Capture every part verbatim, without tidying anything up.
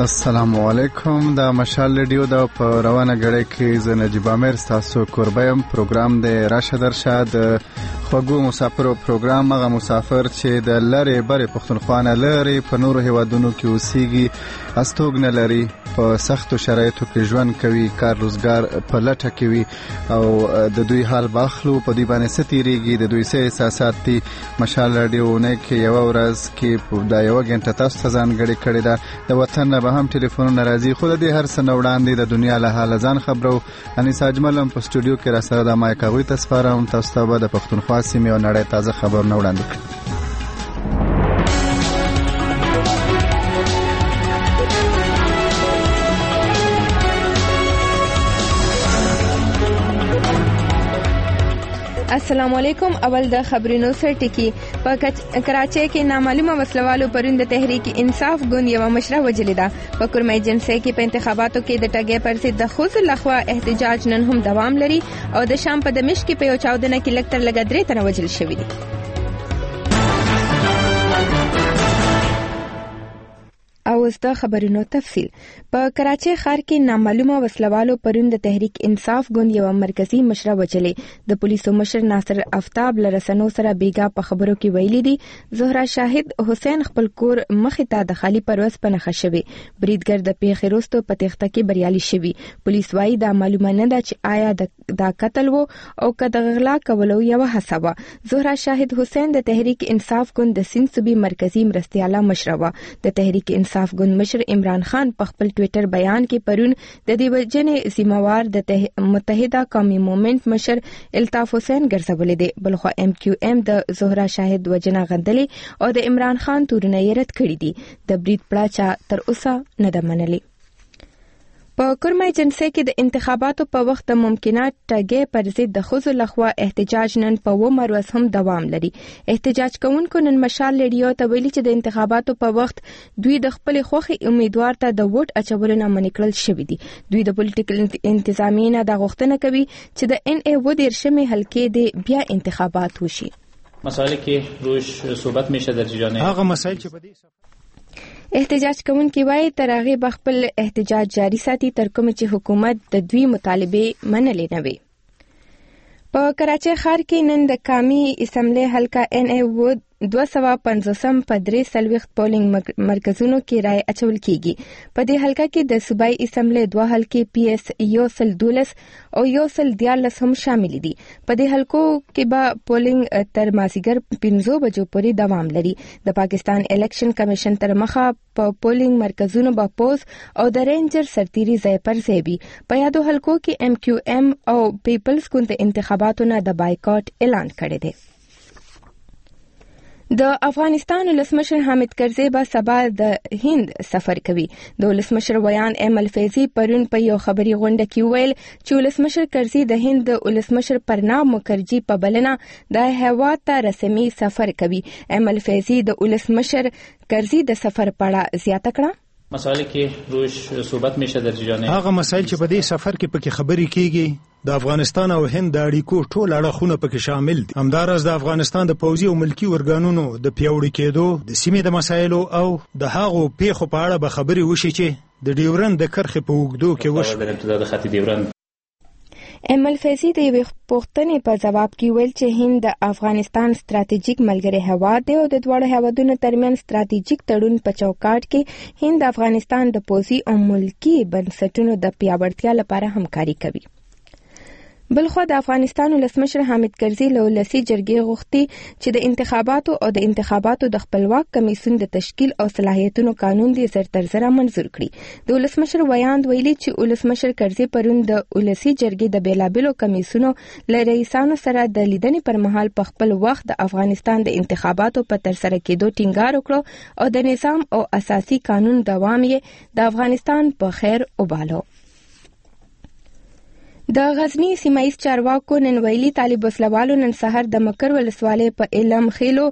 السلام علیکم. د مشال رادیو د په روانه غړې کې ز نجیب امیر تاسو کوربیم پروګرام د راشه درشه د خوګو مسافرو پروګرام. هغه مسافر چې د لری بری پښتونخوا نه لری په نورو هیوادونو کې اوسېږي، استوګ نه لري، په سختو شرایطو کې ژوند کوي، کار روزګار په لټه کې وي او د دوی حال باخلو په دې باندې ستیریږي. د دوی سه احساسات دي. مشال رادیو نه کې یو ورځ کې د یو غنټه تاسو ته ځانګړي کړی دا د وطن نه به هم ټلیفونونه راځي. خو د دې هر څه نه وړاندې د دنیا له حاله ځان خبرو. انیس اجمل هم په سټوډیو کې را سره د مایک هغوی ته سپارم. تاسو ته به د پښتونخوا سیمې او نړۍ تازه خبرونه وړاندې کړي. السلام علیکم. اول د خبرونو سر ټکی. په کراچۍ کې نامعلومه وسلوالو پرون د تحریک انصاف ګوند یو مشره وجلې ده. په کورمای جنسي کې په انتخاباتو کې د ټاګې پر ضد د خوځ لخوا احتجاج نن هم دوام لري او د شام په دمشق کې په یو چاودنه کې لکتر لګ درې تنه وجل شوی دي. او د خبرونو تفصیل. په کراچۍ ښار کې نامعلومه وسلوالو پرون د تحریک انصاف ګوند یو مرکزی مشره وچلې. د پولیسو مشر ناصر افتاب لرسنو سره بیګا په خبرو کې ویلي دي زهرا شاهد حسین خپل کور مخې ته د خالی پروس په نخښه شوی. بریدګر د پیښې وروسته په تخته کې بریالي شوی. پولیس وايي دا معلومه نه ده چې آیا دا قتل وو او که د غلا کولو یو هڅه وه. زهرا شاهد حسین د تحریک انصاف ګوند د سیند صوبې مرکزی مرستیاله مشره وه. د تحریک انصاف ګوند مشر عمران خان په خپل ټوئیټر بیان کې پرون د دې وجنې ذمہوار د متحده قومي موومېنټ مشر الطاف حسین ګرځولې دي. بلخو ایم کیو ایم د زهرا شاهد وجنه غندلې او د عمران خان تورونه یې رد کړی دي. د برید پړه چا تر اوسه نه ده منلې. په کورمای جنسي کې د انتخاباتو په وخت د ممکنه ټاګې پر ضد د ښځو لخوا احتجاج نن په اووم ورځ هم دوام لري. احتجاج کوونکو نن مشال رادیو ته ویلي چې د انتخاباتو په وخت دوی د خپل خوښې امیدوار ته د ووټ اچولو نه منع کړل شوي دي. دوی د پولیټیکل انتظامیې نه دا غوښتنه کوي چې د ان ای و دیرشمې حلقې د بیا انتخابات وشي. مسائل کې روش صحبت میشه در جریان هغه مسائل چې په دې احتجاج کوونکي وایي تر هغې به خپل احتجاج جاري ساتي تر کومه چې حکومت د دوی مطالبې منلې نه وي. په کراچۍ ښار کې نن د قامي اسمبلۍ حلقه ان ای و دوه سوه پنځوسم په درې څلوېښت پولینګ مرکزونو کې رای اچول کیږي. په دې حلقه کې د صوبایي اسمبلۍ دوه حلقې پی ایس یو سل دولس او یو سل دیارلس هم شامل دي. په دې حلقو کې به پولینګ تر مازیګر پنځو بجو پورې دوام لري. د پاکستان الیکشن کمیشن تر مخه په پولینګ مرکزونو به پوز او د رینجر سرتیري ځای پر ځای وي. په یادو حلقو کې ایم کیو ایم او پیپلز ګوند د انتخاباتو نه د بایکاټ اعلان کړی دی. د افغانستان ولسمشر حامد کرزي به سبا د هند سفر کوي. د ولسمشر ویان ایم الفیضي پرون په یو خبري غونډه کې ویل چې ولسمشر کرزي د هند د ولسمشر پرناب مکرجي په بلنه د هیواد ته رسمي سفر کوي. ایم الفیضي د ولسمشر کرزي د سفر په اړه زیاته کړه. مسائل کې روش صحبت میشه در جریان هغه مسائل چې په دې سفر کې پکې خبرې کیږي د افغانستان او هند د اړیکو ټول اړخونه پکې شامل دي. همدارس د افغانستان د پوځي او ملکی ارګانونو د پیاوړي کېدو، د سیمې د مسایلو او د هغو پیښو په اړه به خبرې وشي چې د ډیورند د کرښې په اوږدو کې وشو. د ابتدا د خط ډیورند ایم الفیضي د یوې پوښتنې په ځواب کې ویل چې هند د افغانستان ستراتیژیک ملګری هیواد دی او د دواړو هیوادونو ترمنځ ستراتیژیک تړون په چوکاټ کې هند د افغانستان د پوځي او ملکی بنسټونو د پیاوړتیا لپاره همکاري کوي. بلخو د افغانستان ولسمشر حامد کرزي له ولسي جرګې غوښتي چې د انتخاباتو او د انتخاباتو د خپلواک کمیسیون د تشکیل او صلاحیتونو قانون دی زر تر زره منظور کړي. د ولسمشر ویاند ویلي چې ولسمشر کرزي پرون د ولسي جرګې د بیلابیلو کمیسیونو له رئیسانو سره د لیدنې پر مهال په خپل وخت د افغانستان د انتخاباتو په ترسره کېدو ټینګار وکړو او د نظام او اساسي قانون دوام یې د افغانستان په خیر وباله. د غزنی سیمایي چارواکو نن ویلي طالب وسلوالو نن سحر د مکر ولسوالۍ په علم خېلو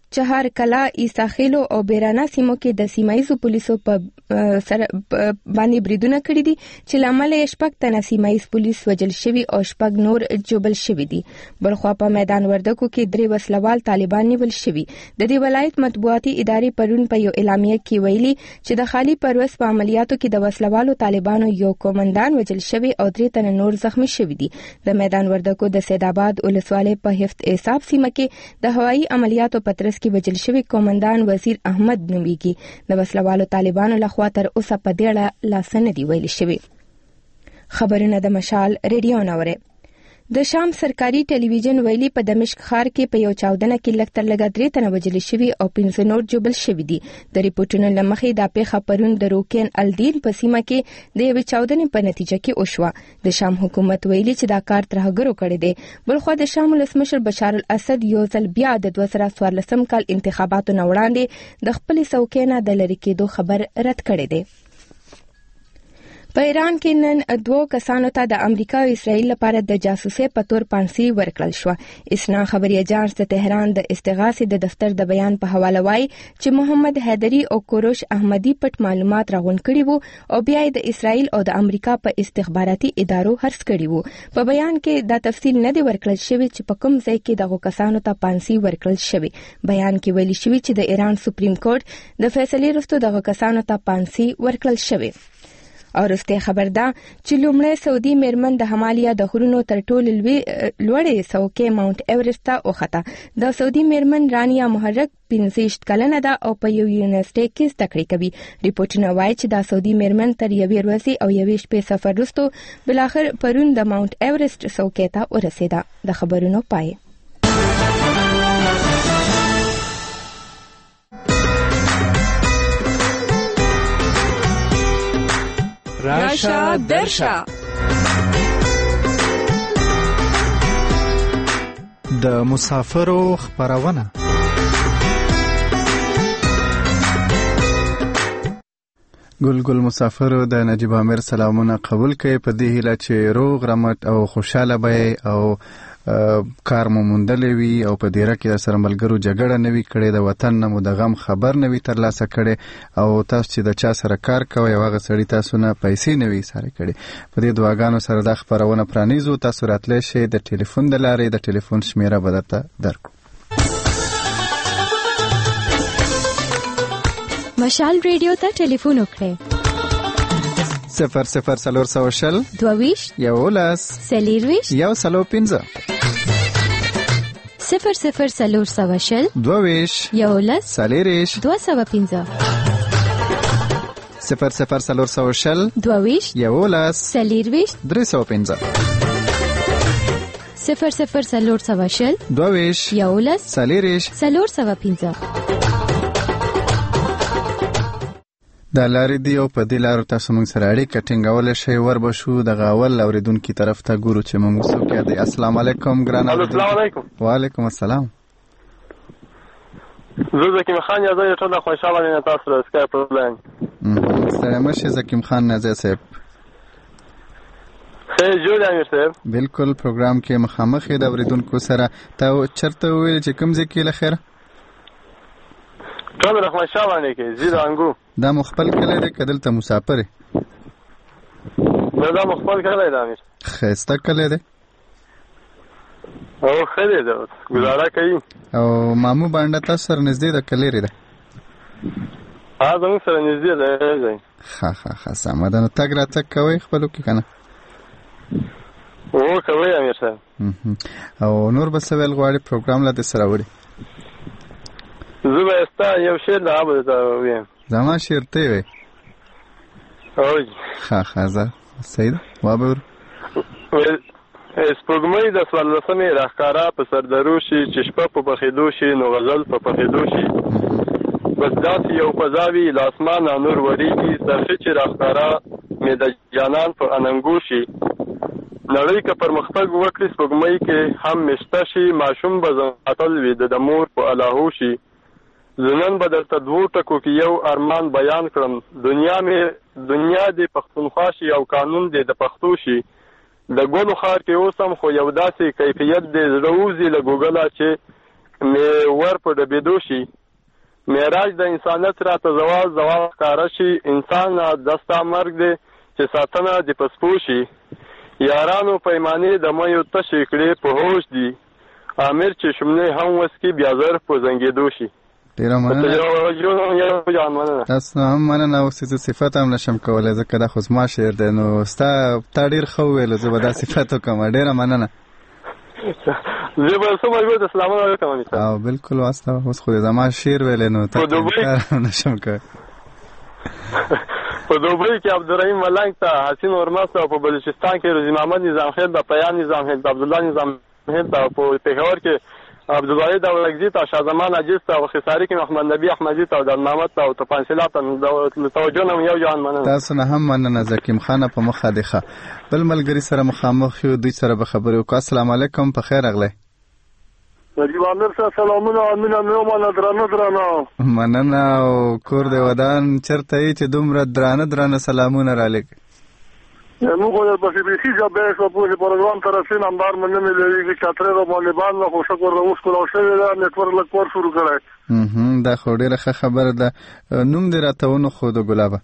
چهار کلا، عیساخیلو او بیرانه سیمو کې د سیمایي پولیسو په سره باندې بریدونه کړی دي چې لامل یې شپږ تنه سیمایي پولیس وجل شوي او شپږ نور جوبل شوي دي. بلخوا په میدان وردګو کې درې وسلوال طالبان نیول شوي. د دې ولایت مطبوعاتي ادارې پرون په یو اعلامیه کې ویلي چې د خالي پروس په عملیاتو کې د وسلوالو طالبانو یو کومندان وجل شوی او درې تنه نور زخمی شوي دي. د میدان وردګو د سید آباد ولسوالۍ په حفظ اعصاب سیمه کې د هوایي عملیاتو په ترڅ کې وجل شوی کومندان وزیر احمد نومیږي. د وسلوالو طالبانو لخوا تر اوسه په دې اړه لا څه نه دي ویل شوي. خبرونه د مشال ریډیو نوره. د شام سرکاري ټلویزیون ویلي په دمشق ښار کې په یو چاودنه کې لږ تر لږه درې تنه وژل شوي او پنځه نور جوبل شوي دي. د ریپورټونو له مخې دا پیښه پرون د روکین الدین په سیمه کې د یوې چاودنې په نتیجه کې وشوه. د شام حکومت ویلي چې دا کار ترهګرو کړی دی. بلخوا د شام ولسمشر بشار الاسد یو ځل بیا د دوه زره څوارلسم کال انتخاباتو نه وړاندې د خپلې څوکۍ نه د لرې کېدو خبر رد کړی دی. په ایران کې نن دوه کسانو ته د امریکا او اسرائیل لپاره د جاسوسۍ په تور پانسي ورکړل شو. اسنا خبري اجانس د تهران د استغاثې د دفتر د بیان په حواله وایي چې محمد حیدری او کوروش احمدی پټ معلومات راغون کړي وو او بیا د اسرائیل او د امریکا په استخباراتي ادارو هرڅ کړي وو. په بیان کې دا تفصیل نه دی ورکړل شوی چې په کوم ځای کې دغه کسانو ته پانسي ورکړل شوی. بیان کې ویلي شوی چې د ایران سپریم کورټ د فیصلې وروسته دغه کسانو ته پانسي ورکړل شوی. او رسته خبر ده چې لومړی سعودي میرمن د همالیا د غرونو تر ټولو لوړې څوکۍ ماونټ ایورسټ ته وخته. د سعودي میرمن رانیا محرک پنځه کلنه ده او په یو یونیورسيټي کې زده کړې کوي. ریپورټونه وایي چې د سعودي میرمن تر یوې ورځې او یوې شپې سفر وروسته بلاخر پرون د ماونټ ایورسټ څوکۍ ته ورسېده. د خبرونو پای. راشا درشا د مسافرو خبرونه. ګل ګل مسافرو د نجیب عامر سلامونه قبول کړئ په دې هیله چې روغ رمټ او خوشاله به او کار مو موندلې وي او په دیره کې سره ملګرو جګړه نه وي کړې، د وطن نه مو د غم خبر نه وي ترلاسه کړې او تاسو چې د چا سره کار کوئ هغه سړي تاسو نه پیسې نه وي سره کړې. په دې دعاګانو سره دا خبرونه پرانیزو. تاسو راتلی شئ د ټلیفون د لارې. د ټلیفون شمیره به درته درکړو. مشال ریډیو ته ټلیفون وکړئ. صفر صفر سلور سو شل دوویشت یولس څلېرویشت یو سلو پنځه صفر صفر سلور سو شل دوویشت یولس څلېرویشت دوه سوه پنځه صفر صفر سلور سو شل دوویشت یولس څلېرویشت درې سوه پنځه صفر صفر سلور سو شل دوویشت یولس څلېرویشت څلور سوه پنځه. دا لارې دی او په دې لارو تاسو موږ سره اړیکه ټینګولی شئ. ور به شو دغه اول اورېدونکي طرف ته ګورو چې موږ څوک دی. السلام علیکم ګران اورېدونکي. السلام علیکم. وعلیکم السلام. زه زکیم خان یا زه ټوله خوشحاله یم تاسو سره سکایپ پرلاین. ستړی مه شئ زکیم خان نازی صاحب. خیر جوړ امیر صاحب. بالکل پروګرام کې مخامخ د اورېدونکو سره. ته چېرته وویل چې کوم ځای کې له خیره؟ ټول رحمتشاه باندې کې زیرو انګو. دا مو خپل کلی دی که دلته مسافر یې؟ نه دا مو خپل کلی دی امیر. ښایسته کلی دی او ښه دی ده ګزاره کوي. او مامو بانډه تاسو سره نږدې ده که لرې ده؟ ها زموږ سره نږدې ده. ښه ښه ښه سمه ده. نو تګ راتګ کوئ خپلو کې که نه؟ هو کوئ امیر صاحب. او نور به څه ویل غواړې پروګرام لا دې سره وړي؟ زه به ستا یو شعر د هغه درته ووایم. زما شعر ته یې وایې؟ هو ښه ښه زه صحیح ده وابه ور. سپوږمۍ د څوارلسمې راښکاره په سردرو شي چې شپه په پخېدو شي نو غزل په پخېدو شي. بس داسې یو فضا وي له اسمانه نور وریږي څرخي چې راښکاره مې د جانان په اننګو شي. نړۍ که پرمختګ وکړي سپوږمۍ کې هم مشته شي ماشوم به زماتل وي د مور په الهو شي. زه نن به درته دوو ټکو کې یو ارمان بیان کړم. دنیا مې دنیا دې پښتونخوا شي او قانون دې د پښتو شي. د ګلو ښار کې اوسم خو یو داسې کیفیت دې زړه وځي له ګوګله چې مې ور په ډبېدو شي. معراج د انسانیت راته زوال زوال ښکاره شي. انسان دستا مرګ دی چې ساتنه د پسپو شي. یارانو پیمانې د میو تشې کړې په هوش دي. امیر چې شملې هم وسکي بیا زر په زنګېدو شي. ډېره مننه. تاسو هم مننه. اوس څه صفت هم نشم کولی ځکه دا خو زما شعر دی نو ستا تا ډېر ښه وویلو زه به دا صفت وکړم. ډېره مننه. زه به څه مجبور د سلامونه وکړم. او بالکل واسطه اوس خو زما شعر ویلی نو تا انکار نشم کولی. په دوبۍ کې عبدالرحیم ملنګ ته، حسین هرمز ته، او په بلوچستان کې روزي محمد نظام خیل ته، پیان نظام خیل ته، عبدالله نظام خیل ته، په پېښور کې عبدالواحد دولتګزي ته، شاه عجیز ته، او خساري کې محمد نبي احمدي ته، او د محمد ته، او تپانسلا ته توجه نه یو جان مننه. تاسو نه هم مننه. زکیم خانه په مخه دی ښه. بل ملګري سره مخامخ یو، دوی سره به خبرې وکړو. السلام علیکم، په خیر راغلی. نجیب امیر صاحب سلامونه. امینه مې ومنه درانه درانه مننه. او کور دی ودان چېرته یې چې دومره درانه درانه سلامونه رالیږي؟ موږ خو درپسې بیخي ژبې شوه پوه چې پروګرام ته رسېږي نمبر مې نه ملېږي. چترۍ د طالبان نه خو شکر د اوس کلاو شوې ده. نیټورک لږ کور شروع کړی. دا خو ډېره ښه خبره ده. نوم دې راته ونښود ګلابه؟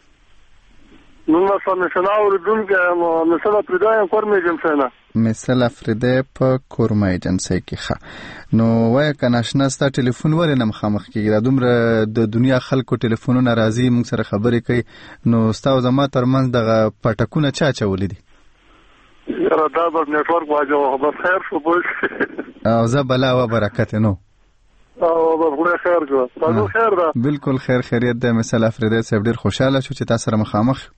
نوم مې مثل اورېدونکی یم. مثل افریدی یم، کورمه ایجنسۍ نه. مثل افریدی په کورمه ایجنسۍ کې. ښه نو وایه که ناشنا ستا ټلیفون ولې نه مخامخ کېږي؟ دا دومره د دنیا خلکو ټلیفونونه راځي موږ سره خبرې کوي، نو ستا او زما ترمنځ دغه پټکونه چا اچولي دي؟ یاره دا بس نیټورک واجبه. بس خیر شو پوه. او زه بلا و برکت نو. او بس خدای خیر کړه. تاسو خیر ده؟ بالکل خیر خیریت ده. مثل افریدی صاحب ډېر خوشحاله شو چې تا سره مخامخ.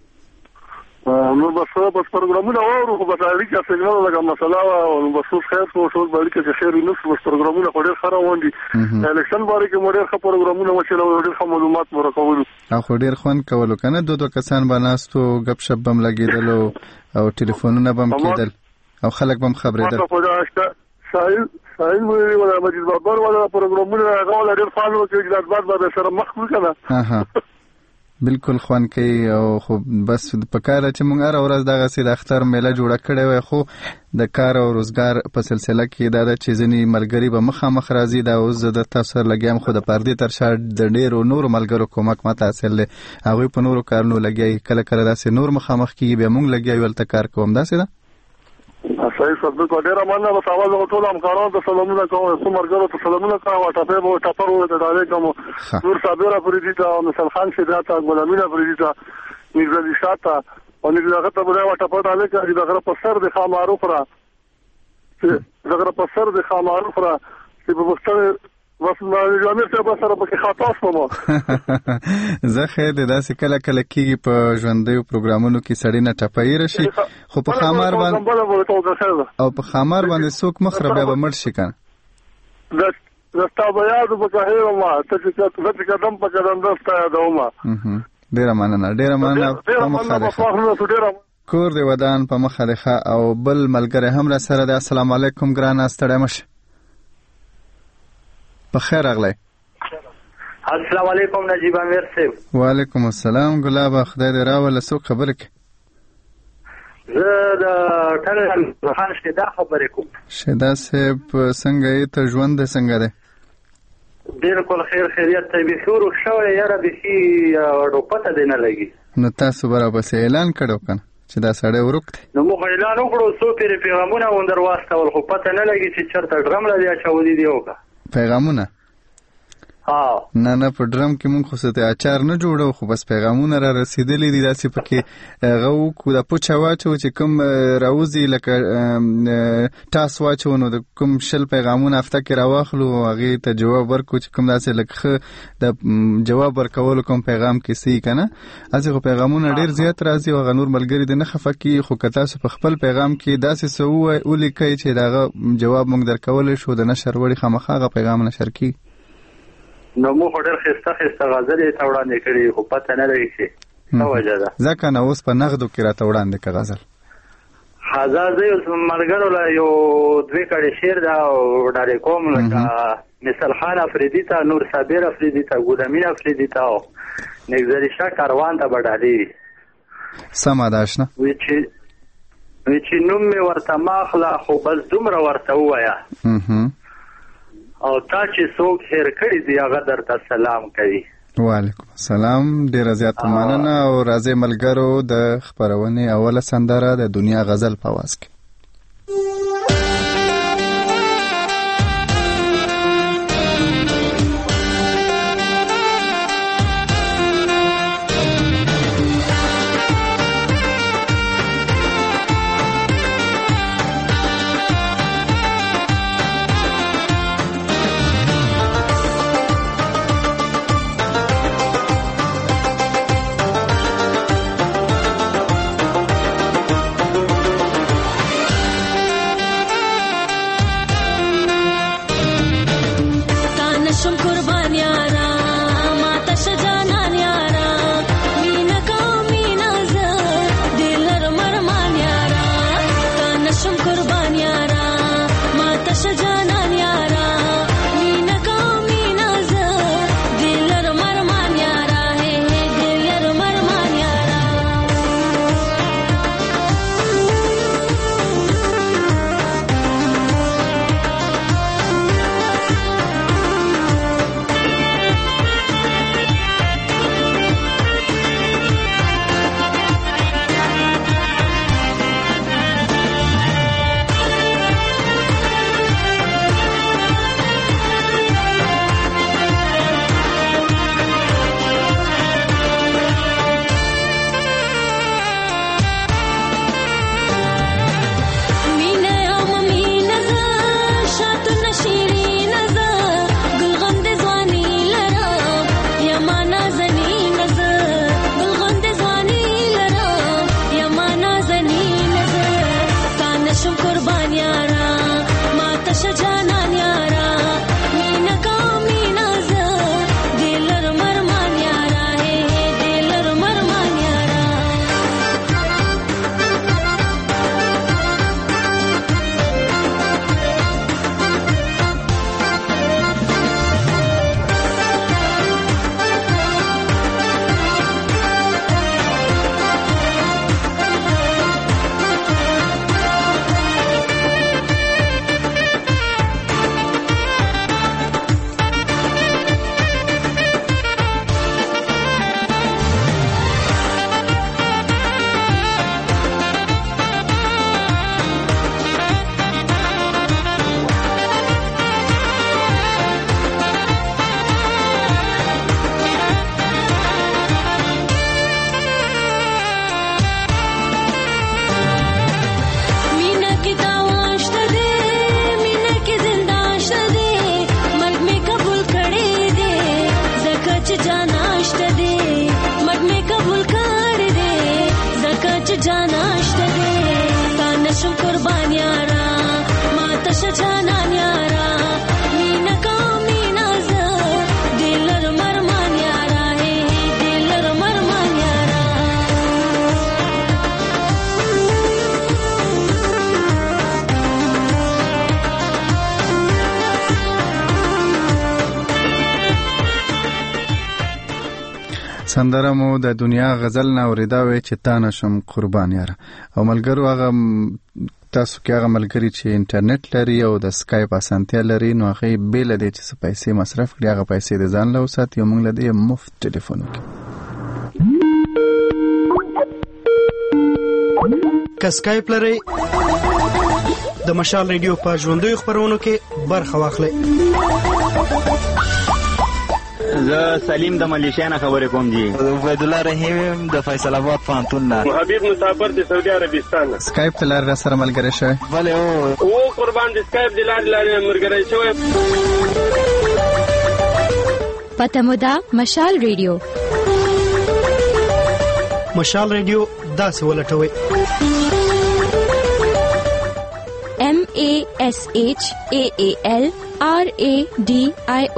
نو بس بس پروګرامونه وورو خو بس اړیکه سیګنال لګه مسله وه. نو بس اوس خیر شو شو به اړیکه چې خیر نه شو. بس پروګرامونه خو ډېر ښه روان دي. الیکشن باره کې مو ډېر ښه پروګرامونه وچلول، ډېر ښه معلومات مو راکولو او خو ډېر خوند کولو که نه. دو دو کسان به ناست وو، ګپ شپ به م لګېدل او ټلیفونونه به م کېدل او خلک به م خبرېدل. ساحل ساحل ویلي ولا مجید بابر ولا پروګرامونه هغه ولا ډېر فعال وو چې اجلاسات به سره مخ کړو که نه. بالکل خوند کوي. او خو بس په کاره چې موږ هره ورځ دغسې د اختر میله جوړه کړې وای، خو د کار او روزګار په سلسله کې دا ده چې ځینې ملګري به مخامخ راځي. دا اوس زه د تاسو سره لګیا یم، خو د پردې تر شا د ډېرو نورو ملګرو کومک ماته حاصل دی. هغوی په نورو کارونو لګیا، کله کله داسې نور مخامخ کېږي، بیا موږ لګیا یو هلته کار کوم. داسې ده؟ صحیح صدق ډېره مننه. بس اول زه ټولو همکارانو ته سلامونه کوم، څو ملګرو ته سلامونه کوم. ټپې به ټپر ورته ډالۍ کوم. نور صابر افریدي ته، مثل خان شیدا ته، ګلامین افریدي ته، نګزلي شاه ته، او نګزلي هغه ته به یوه ټپه ډالۍ کړه چې د غره په سر د خامارو خوره، چې د غره په سر د خامارو خوره چې په پوښتنې بس امیر صاحب سره پکې خطا شوم. زه خیر دی داسې کله کله کېږي په ژوندیو پروګرامونو کې سړی نه ټپایي راشي، خو په خامار باندې او په خامار باندې څوک مخره بیا به مړ شي که نه. زه ستا به یاد پکې هېرومه، ته چې قدم په قدم زه ستا یادومه. ډېره مننه ډېره مننه. په مخه دی کور دی ودان په مخه دی ښه. او بل ملګری هم را سره دی. السلام علیکم ګرانه، ستړی مه شه. بخیر راغلی. السلام علیکم نجیب امیر صاحب. وعلیکم السلام ګلابه، خدای دې راوله. څوک خبرې کوي؟ زه د ټل خان شیدا خبرې کوم. شیدا صاحب څنګه یې؟ ته ژوند دی څنګه دی؟ بالکل خیر خیریت ته بیخي ورک شوی یاره، بیخي ډوپته دی نه لګي. نو تاسو به راپسې اعلان کړو که نه چې دا سړی ورک دی؟ نو موږ اعلان وکړو، څو پېرې پیغامونه مو در واستول، خو پته نه لګي چې چېرته ډرم له دې اچولي دي او که پیغامونه. ها نه نه په ډرم کې مونږ خو څه اچار نه جوړو، خو بس پیغامونه را رسېدلي دي. داسې پکې هغه وکړو د پوچه واچو چې کوم راوځي، لکه ټاس واچو نو د کوم شل پیغامونه هفته کې راواخلو او هغې ته جواب ورکړو چې کوم داسې لکه ښه د جواب ورکولو کوم پیغام کې څه که نه. هسې خو پیغامونه ډېر زیات راځي او هغه نور ملګري دې نه خفه کېږي. خو که تاسو په خپل پیغام کې داسې څه ولیکئ چې د هغه جواب مونږ درکولی شو، د نشر وړې خامخا هغه پیغام نشر کېږي. نو موږ ډېر ښایسته ښایسته غزلې ته وړاندې کړي، خو پته نه لګي چې څه وجه ده. ځکه نه اوس په نغدو کې راته وړاندې که غزل حضا زه یو ملګرو له یو دوې کړې شعر ده او ډالۍ کوم، لکه مثل خان افریدي ته، نور صابر افریدي ته، ګلامین افریدي ته او نګزلي شاه کاروان ته به ډالۍ وي. سمه ده اشنا. وی چې وی چې نوم مې ورته ماخله، خو بس دومره ورته ووایه او تا چې څوک هېر کړي دي هغه درته سلام کوي. وعلیکم السلام. ډیره زیاته مننه. او راځي ملګرو د خبرونې اوله سندره د دنیا غزل په आवाज کې. سندره مو د دنیا غزل نه اوریدا وې چې تا نشم قربان یاره. او ملګرو هغه تاسو کې هغه ملګری چې انټرنیټ لري او د سکایپ اسانتیا لري نو هغه بیل دی چې پیسې مصرف کړي هغه پیسې د ځان له وسات یو موږ لدی مفت ټلیفون وکړي. که سکایپ لري د مشال ریډیو په ژوندۍ خبرونو کې برخه واخلئ. زه سلیم د ملیشیا نه خبرې کوم جی. عبید الله رحیم د فیصل آباد پوهنتون نه. حبیب مسافر د سعودي عربستان نه. سکایپ تلار را سره ملګری شوی. بله او او قربان د سکایپ د لارې لارې ملګری شوی. پته مو ده مشال ریډیو. مشال ریډیو داسې ولټوي. M A S H A A L R A D I O.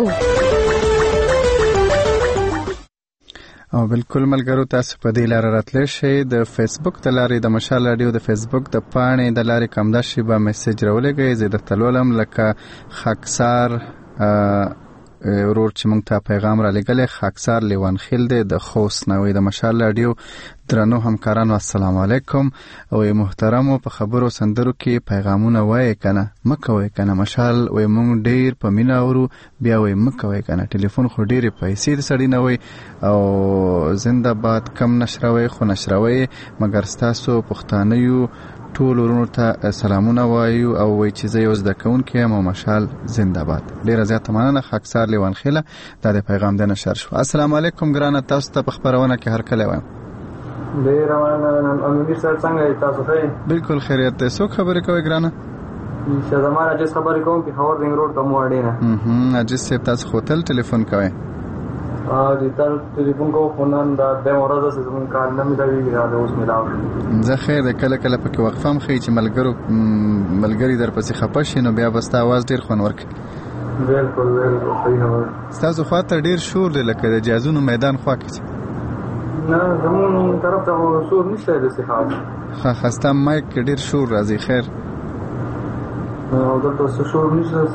او بالکل ملګرو تاسو په دې لار راتلی شئ. د فیسبوک د لارې د مشال رادیو د فیسبوک د پاڼې د لارې کومداشي به میسج راولېږئ. زه درته لولم لکه خاکسار ورور چې مونږ ته پیغام را لګلې خاکسار لیوان خیل دی د خوست نوې د مشال رادیو درنو همکارانو السلام علیکم او محترمو په خبرو سندرو کې پیغامونه وای کنه مکوي کنه مشال وای مونږ ډیر په مینا ورو بیا وای مکوي کنه ټلیفون خو ډیر پیسې د سړی نه وای او زنده باد کم نشروي خو نشروي مګر ستاسو پښتانه یو ټول ورونو ته سلامونه وایو او وای چې زه یو زده کوونکی یم او مشال زنده باد. ډیره زیاته مننه خاکسار لیوان خیله دا د پیغام د نشر شو. السلام علیکم ګرانه تاسو ته په خبرونه کې هر کله وایم. ډیره مننه امیر صاحب څنګه تاسو ښه؟ بالکل خیریت ده. څوک خبرې کوي ګرانه؟ چې زما راجس خبرې کوم په خبر رنګ روډ کوم وړینه. هه اجس صاحب تاسو هوټل ټلیفون کوي؟ ا دې تل ټلیفون کو فونان دا د ورځې زمون کار نه ملوي را ده اوس ملاو. زه خیر د کله کله پکې وقفم خې چې ملګرو ملګری در پسې خپه شي نو بیا بستا आवाज ډیر خون ورک. بالکل بالکل صحیح هو. تاسو خاطر ډیر شور دی لکه د جازونو میدان خوا کې. نه زمون طرف ته شور نشته د صحاب. ها خسته مایک ډیر شور راځي خیر. او دلته شور نشته.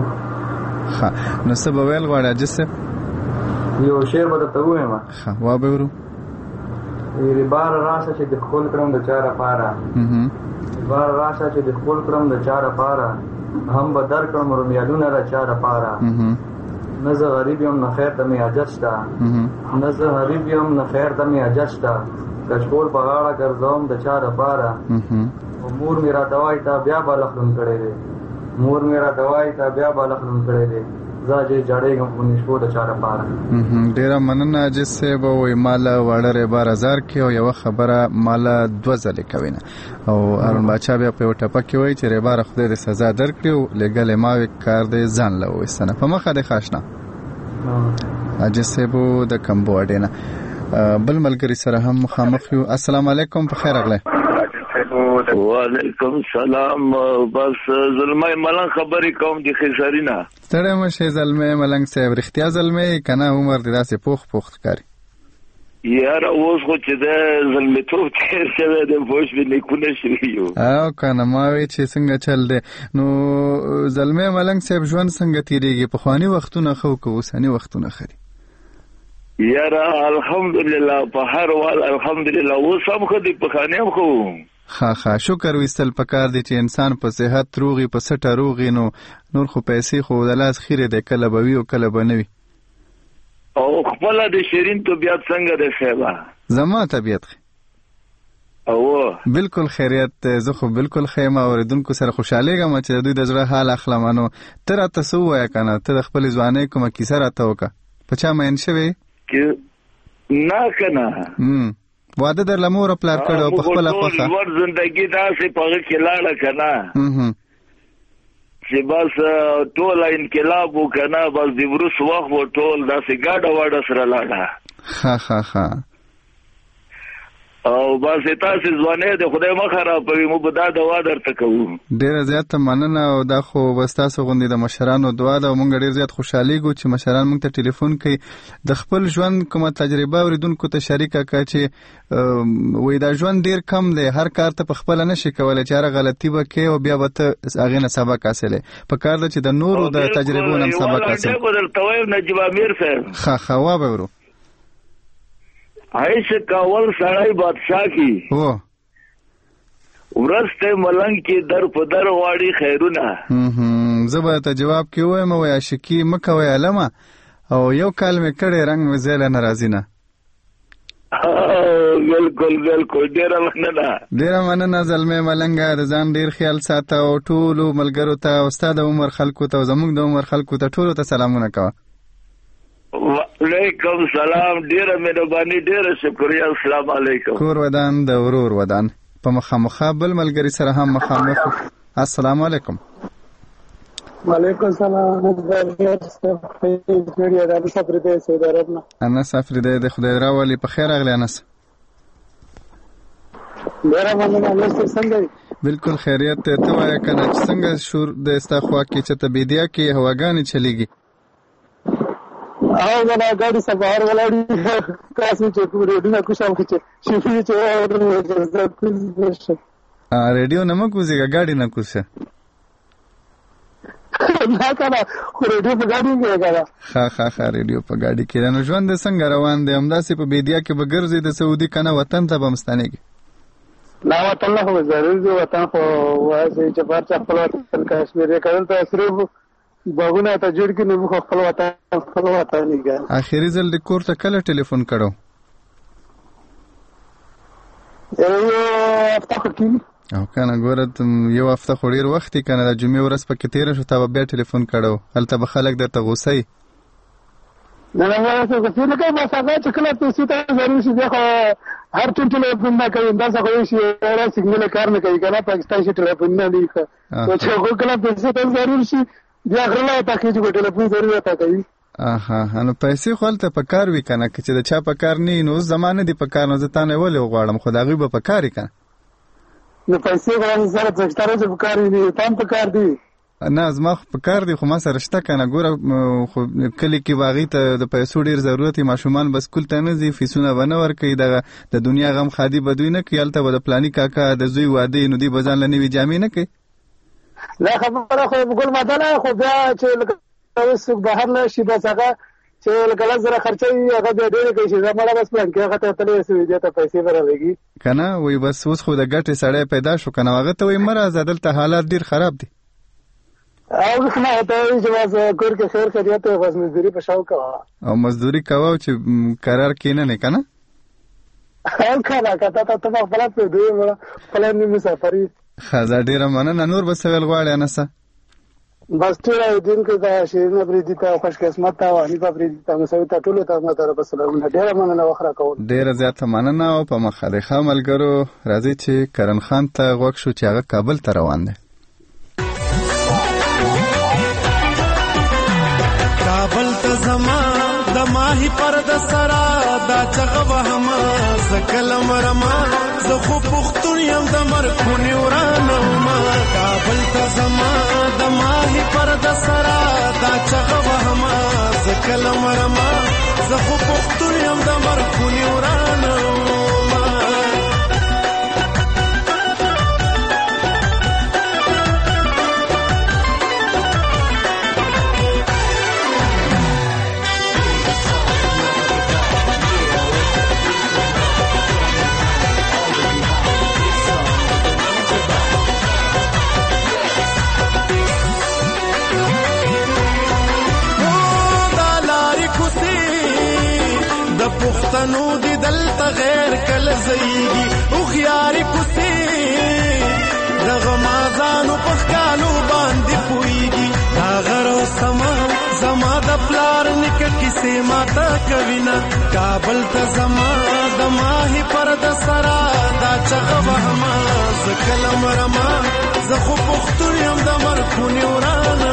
ها نو سبا ویل غواړم جسه یو شعر به ته وایم. ها وا به ورو. ری بار راشه چې د خپل کړم د چاره پاره. هم بار راشه چې د خپل کړم د چاره پاره هم به در کړم رومیالونه را چاره پاره. هم نه زه غریب یم نه خیر ته می حاجت شته. هم نه زه غریب یم نه خیر ته می حاجت شته. کشکول په غاړه ګرځوم د چاره پاره. هم مور میرا دوای ته بیا بالخلون کړي دي. مور میرا دوای ته بیا بالخلون کړي دي. زاجه جړېږم په نشو د چاره پاره. ډیره مننه چې سه به وای مال وړره بار هزار کې او یو خبره مال دوه ځله کوینه او ارون بچا بیا په ټپه کې وای چې ربار خدای د سزا درکړو لګل ما کار دې ځان له وسنه په مخه د خاصنا اجه سه بو د کمبو اډینا بل ملګری سره هم مخامخ یو. السلام علیکم په خیر اغله. وعلیکم سلام. بس زلمه ملنګ خبرې کوم دي خسرینا. ستړی مشه زلمه ملنګ صاحب رښتیا زلمه کنه عمر دې داسې پوخ پوخ کاری. یار اوس خو چې د زلمه ته تیر شوی د فوش به نکونه شوی یو. او کنه ما وی چې څنګه چل دی نو زلمه ملنګ صاحب ژوند څنګه تیریږي په خواني وختونه خو کو وسنی وختونه خري. یار الحمدلله په هر وال الحمدلله اوس هم خو دې په خانه هم خو خا خا شکر وستل پکار دي چې انسان په صحت روغي په سټه روغي نو نور خو پیسې خو د لاس خیره د کله بوي او کله بنوي. او خپل د شیرین طبيعت څنګه ده سیبا؟ زما طبيعت او بالکل خیریت زه خو بالکل خیمه اوریدونکو سره خوشاله غم چې دوی د زړه حال اخلمانو تر تاسو وای کنه ته خپل ځواني کومه کیسه راته وکا پچا مین شوی کې نه کنه. هم واده در لمور پلار کړو په خپل خوخه ور زندگی داسې په کې لاړه کنه. هم چې بس ټول انقلاب وکنه بس د ورس وخت و ټول داسې گاډه واډه سره لاړه. ها ها ها او بس تاسو ځوانه د خدای مخه را پوي مو بدا دوا درته کوو. ډیر زیات مننه او دا خو بس تاسو غوندي د مشرانو دعا ده او مونږ ډیر زیات خوشحالي ګو چې مشران مونږ ته ټلیفون کوي د خپل ژوند کومه تجربه اوریدونکو ته شریکه کړي چې وې دا ژوند ډیر کم دی هر کار ته په خپل نشي کولای چې هر غلطي وکړي او بیا به ته هغه نه سبق حاصله په کار ده چې د نورو د تجربو نه سبق حاصل. یو بدل تویم نجیب امیر صاحب خا خوا به ورو ایسے کاول سړی بادشاہ کی هو ورسته ملنګ کې در په در واړی خیرونه. هم زه به ته جواب کې وایم او عاشقي مکوي علامه او یو کال مې کړي رنگ مې زیل ناراضی نه. بالکل بالکل ډیر مننه ډیر مننه زلمه ملنګ د ځان ډیر خیال ساته او ټول ملګرو ته او استاد عمر خلکو ته زموږ د عمر خلکو ته ټول ته سلامونه کوه. وعلیکم سلام ډیره مهرباني ډیره شکریا. السلام علیکم. کور ودان د ورور ودان په مخامخ بل ملګری سره هم مخامخ. السلام علیکم. وعلیکم السلام. انس افریدی د خدای راولي په خیر اغلی انس. ډیره مننه انس څنګه؟ بالکل خیریت ته وای کنه څنګه شور د استخوا کې چې تبیدیا کې هواګانی چلیږي. او دا ګاډي سفر ولاړی تاسو چې کوم ریډیو کوشم چې شي چې ا ریډیو نه مو کوزیګا ګاډي نه کوسه نه کنه خو ریډیو په ګاډي کې کنه ها ها ها ریډیو په ګاډي کې نو ژوند څنګه روان دی همداسې په بیدیا کې به ګرځي د سعودي کنه وطن ته به مستنیږي لا وطن له ضروري دی وطن خو واسه چې بار چا خپل وطن کشمیر یې کړل ته صرف باغونه ته جوړ کې نو خپل وطن خپل وطن نه اخیری ځل د کور ته کله ټلیفون کړو یو هفته کې او کنه ګوره یو هفته خو ډېر وخت یې کنه د جمعې ورځ پکې تېره شو تا به بیا ټلیفون کړو هلته به خلک درته غوسه وي نه نه نه غوسې نه کوي بس هغه چې کله پیسې ته ضرور شي بیا خو هر ټول ټلیفون نه کوي همداسې خو شي را سیګنل کار نه کوي کنه پاکستان شي ټلیفون نه دی خو چې هغه کله پیسې ته ضرور شي بیا غرلا ته کې چې ټلیفون ضرورت کوي اها نو پیسې خو هلته په کار وي کنه که چې د چا په کار نه نو زمانه دی په کار نو زه تا نه ولې غواړم خو د هغوی به په کار یې کنه نو پیسې خو سره څښتاره چې په کار دي تام په کار دي نه زما خو په کار دي خو ما سره شته کنه ګوره خو کلی کې واغې ته د پیسو ډېر ضرورت وي ماشومان به سکول ته نه ځي فیسونه به نه ورکوي دغه د دنیا غم خادي به دوی نه کوي هلته به د پلاني کاکا د زوی واده نو دوی به ځان له نوي جامې نه کوي لا خبره خو ګل مدله خو بیا چې اوس بهر نه شي بس هغه چې لکه زره خرچه هغه بیا ډېر کوي چې زموږ بس پلان کې هغه ته تلې سوي ته پیسې برابرېږي کنه وای بس اوس خو د ګټې سړی پیدا شو کنه هغه ته وای مره دلته حالات ډېر خراب دي او نه ته چې بس کور کې خیر خیریت بس مزدوري په شاو کوه او مزدوري کوه چې قرار کینه نه کنه هم کنه کته ته په خپل په دوی خپل نه مسافري خزا ډېره مننه نور به څه ویل غواړې انسه بس ټول دین کې دا شیرینه بریدي ته خوش قسمت ته وانی په بریدي ته مسوي ته ټول ته ماته رب سلامونه ډېر مننه وخره کوم ډېر زیات مننه او په مخالفه ملګرو راځي چې کرن خان ته غوښ شو چې هغه کابل ته روان دی کابل ته زما د ماهي پر د سرا دا چغه وهما زکلم رما زه خو پختون یم د مرخونی ورانه ما کابل ته زما د ماهي پر د سرا دا چغه وهما زکلم رما زه خو پختون یم د مرخونی ورانه پښتنو دی دلته غیر کله زیږي او خياري کوسي دغه مازانو پخکانو باندې پويږي هغه رو سما زما د پلار نک کیسه ماته کوینا کابل ته زما د ماهي پر د سرا دا چغه وهما زکلم رما زه خو پختون یم د مرخونی ورانه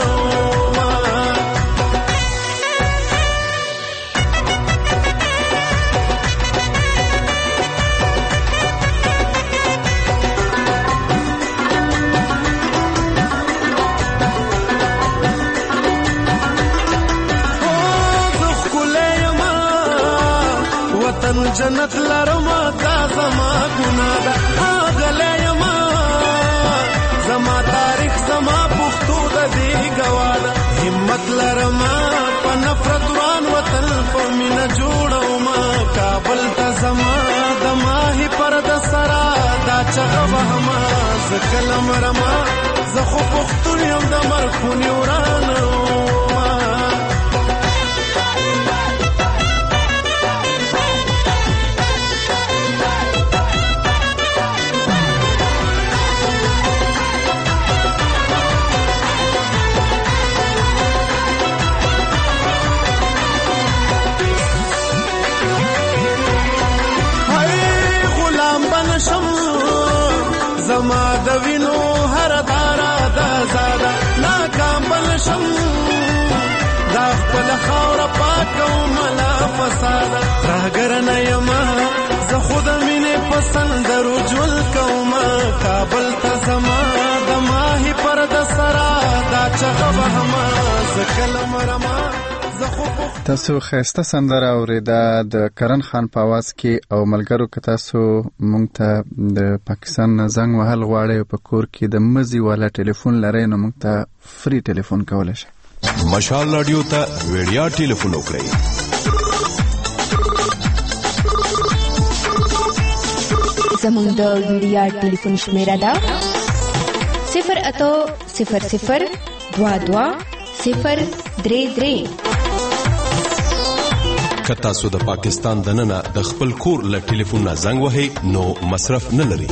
جنت لرما دا زما ګنا ده اغله یما زما تاریخ زما پښتو د دې ګواله همت لرما په نفرت وان وطن په مینا جوړو ما کابل ته زما د ماهي پر د سرا دا چغه وهما زکلم رما زه خو پښتون یم د مرخونی ورانه زما د وینو هر دارا د زاده ناکام بنشم دا خپل خاور پاکو ملا فساد راګر نه یما زه خود مینه پسند رجل کوما کابل ته زما د ماهي پر د سرا دا چغه وهما زکلم رما تاسو خسته سندره اوریدا د کرن خان په आवाज کې او ملګرو که تاسو مونږ ته د پاکستان زنګ وهل غواړئ په کور کې د مزي والا ټلیفون لرئ نو مونږ ته فری ټلیفون کولای شئ. مشال رادیو ته وړیا ټلیفون وکړئ. زموږ د وړیا ټلیفون شمیره ده صفر اتو صفر صفر دوا دوا صفر درې درې. که تاسو د پاکستان دننه د خپل کور له ټلیفون نه زنګ وهئ نو مصرف نه لري.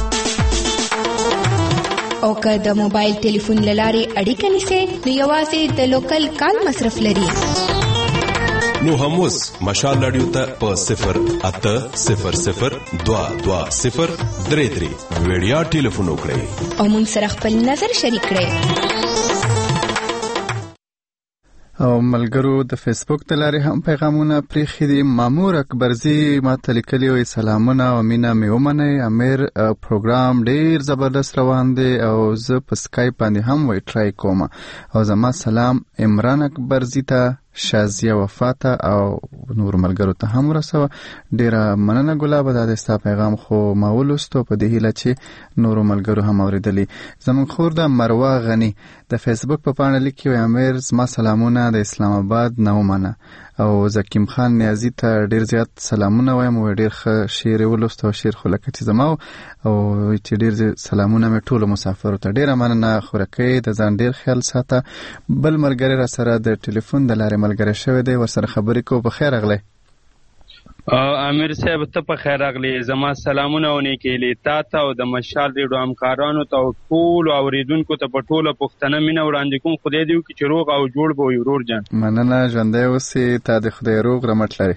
او که د موبایل ټلیفون له لارې اړیکه نیسئ نو یوازې د لوکل کال مصرف لري. نو هم اوس مشال رادیو ته په صفر اته صفر صفر دوا دوا صفر درې درې وړیا ټلیفون وکړئ او موږ سره خپل نظر شریک کړئ. او ملګرو د فیسبوک د لارې هم پیغامونه پریښي دي. مامور اکبرزي ماته لیکلي وي سلامونه او مینه مې ومنئ. امیر پروګرام ډیر زبردست روان دی او زه په سکایپ باندې هم وی ټرای کوم او زما سلام عمران اکبرزي ته شازیه وفاته او نور ملګرو ته هم ورسوه. ډیره مننه ګلابه دا د ستا پیغام خو ما ولوستو په دې هیله چې نورو ملګرو هم اوریدلی. زموږ خور د مروه غني د فیسبوک په پاڼه لیکي وی امیر زما سلامونه د اسلام آباد نه ومنه او زکیم خان نیازی ته ډیر زیات سلامونه وایم او ډیر ښه شعر ولوست او شعر خو لکه چې زما او چې ډیر سلامونه مې ټولو مسافرو ته. ډیره مننه خورکۍ د ځان ډیر خیال ساته. بل ملګری را سره د ټلیفون د لارې ملګری شوی دی ورسره خبرې کوو. په خیر راغلی امیر صاحب ته په خیر راغلی. زما سلامونه او نیکې تا ته او د مشال ریډیو همکارانو ته او ټولو اوریدونکو ته په ټوله پښتنه مینه وړاندې کوم. خدای دې وکړي چې روغ او جوړ به وي ورور جان. مننه ژوندی اوسې. تا د خدای روغ رمټ لري.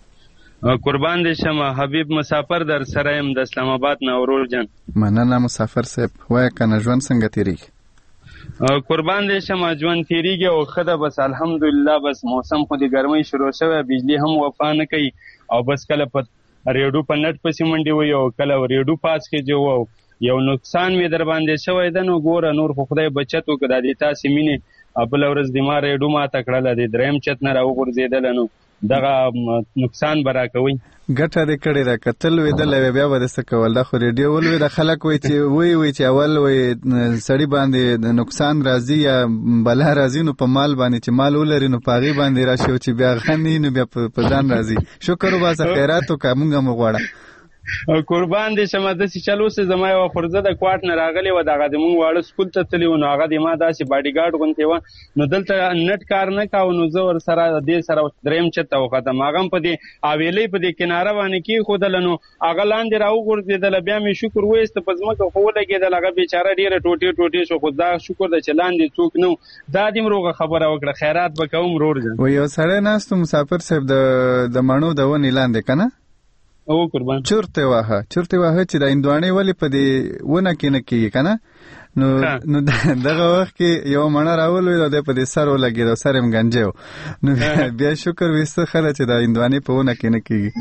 قربان دې شم حبیب مسافر در سره یم د اسلام آباد نه ورور جان. مننه مسافر صاحب. وایه کنه ژوند څنګه تیریږي؟ قربان دې شم ژوند تیریږي او ښه ده بس الحمدلله. بس موسم خو د ګرمۍ شروع شوی بجلی هم وفا نه کوي او بس کله په ریډیو په نټ پسې منډې وي او کله ریډیو پاس کې جو او یو نقصان مې در باندې شوی ده. نو ګوره نور خو خدای بچت وکړه د تاسې مینې بله ورځ د ما ریډیو ماته کړله د دریم چت نه راوغورځېدله نو دغه نقصان به راکوئ. ګټه دې کړې ده که تل ویدلی بیا به دې څه کول. دا خو ریډیو ولوي د خلک وایي چې وایي وایي چې اول وایي سړي باندې د نقصان راځي یا بلا راځي نو په مال باندې چې مال ولري نو په هغې باندې راشي او چې بیا غني نو بیا په ځان راځي. شکر وباسه خیرات وکړه مونږ هم وغواړه. قربان دې شمه داسې چل اوسې زما یوه خورزه د کوټ نه راغلې وه دغه د مونږ واړه سکول ته تللي وو نو هغه د ما داسې باډي ګارډ غوندې وه نو دلته نټ کار نه کوو نو زه ورسره دې سره دریم چت ته وختم. هغه هم په دې حویلۍ په دې کناره باندې کېښودله نو هغه لاندې راوغورځېدله بیا مې شکر وایسته په ځمکه خو ولګېدل هغه بیچاره ډېره ټوټې ټوټې شو خو دا شکر ده چې لاندې څوک نه و. دا دې روغه خبره وکړه خیرات به کوم ورور جان. و یو سړی ناست و مسافر صاحب د مڼو د ونې لاندې که نه او قربان چورته واهه چورته واهه چې د هندوانې ولې په دې ونه کې نه کېږي که نه نو نو دغه وخت کې یو مڼه راولوېده او دی په دې سر ولګېد او سر یې ګنجی و نو بیا شکر ویسته ښه ده چې د هندوانې په ونه کې نه کېږي.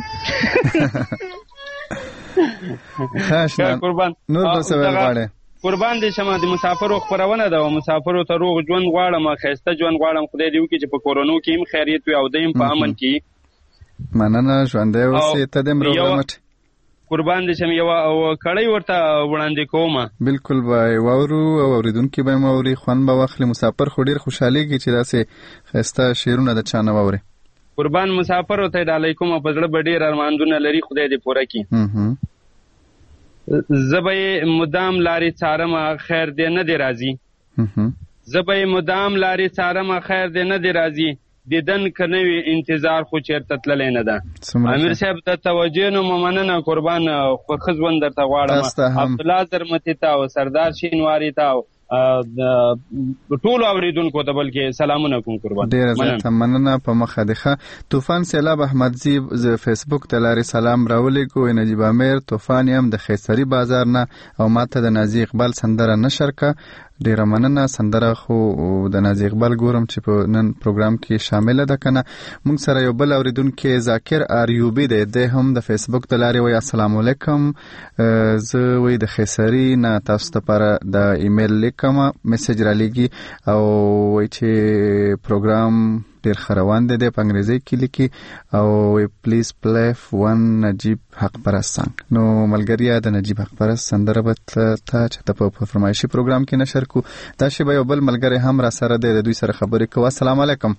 قربان نور به څه ویل غواړې؟ قربان دې شمه د مسافرو خپرونه ده او مسافرو ته روغ ژوند غواړم ښایسته ژوند غواړم. خدای دې وکړي چې په کورونو کې هم خیریت وي او دی هم په امن کې. مننه ژوندی اوسې. ته دې هم روغ رمټ. قربان دې شم یوه کړۍ ورته وړاندې کوم. بلکل به یې واورو او اورېدونکي به یې هم اوري خوند به واخلي. مسافر خو ډېر خوشحالېږي چې داسې ښایسته شعرونه د چا نه واوري. قربان مسافرو ته یې ډالۍ کوم په زړه به ډېر ارمانونه لري خدای دې پوره کړي. زه به یې مدام لارې څارمه خیر دې نه دې راځي. زه به یې مدام لارې څارمه خیر دې نه دې راځي. دیدن که نه وي انتظار خو چېرته تللی نه ده. امیر صاحب ته توجه نو مننه قربان. ښه ژوند درته غواړم. عبدالله زرمتي ته او سردار شینواري ته او ټولو اوریدونکو ته بلکې سلامونه کوم قربان. ډېره زیاته مننه په مخه دې ښه. طوفان سیلاب احمدزي فیسبوک د لارې سلام راولېږو. نجیب امیر طوفان یم د خیسري بازار نه او ماته د نازي اقبال سندره نشر که. ډیره مننه. سندره خو د نازي اقبال ګورم چې په نن پروګرام کې شامله ده کنه. موږ سره یو بل اوریدونکی ذاکر آریوبی دی. دی هم د فیسبوک د لارې وایي السلام علیکم. زه وایي د خیسري نه تاسو ته لپاره د ایمیل لیک کمه میسج را لګي او وایي چې پروګرام ډیر خروان دی د انګریزي کې لیکي او پلیز پلی ون نجیب حق پرست سانګ. نو ملګریا د نجیب حق پرست سندره به ته چې په فرمایشي پروګرام کې نشر کو. دا شی به یو بل ملګری هم را سره دی، د دوی سره خبرې کوو. السلام علیکم.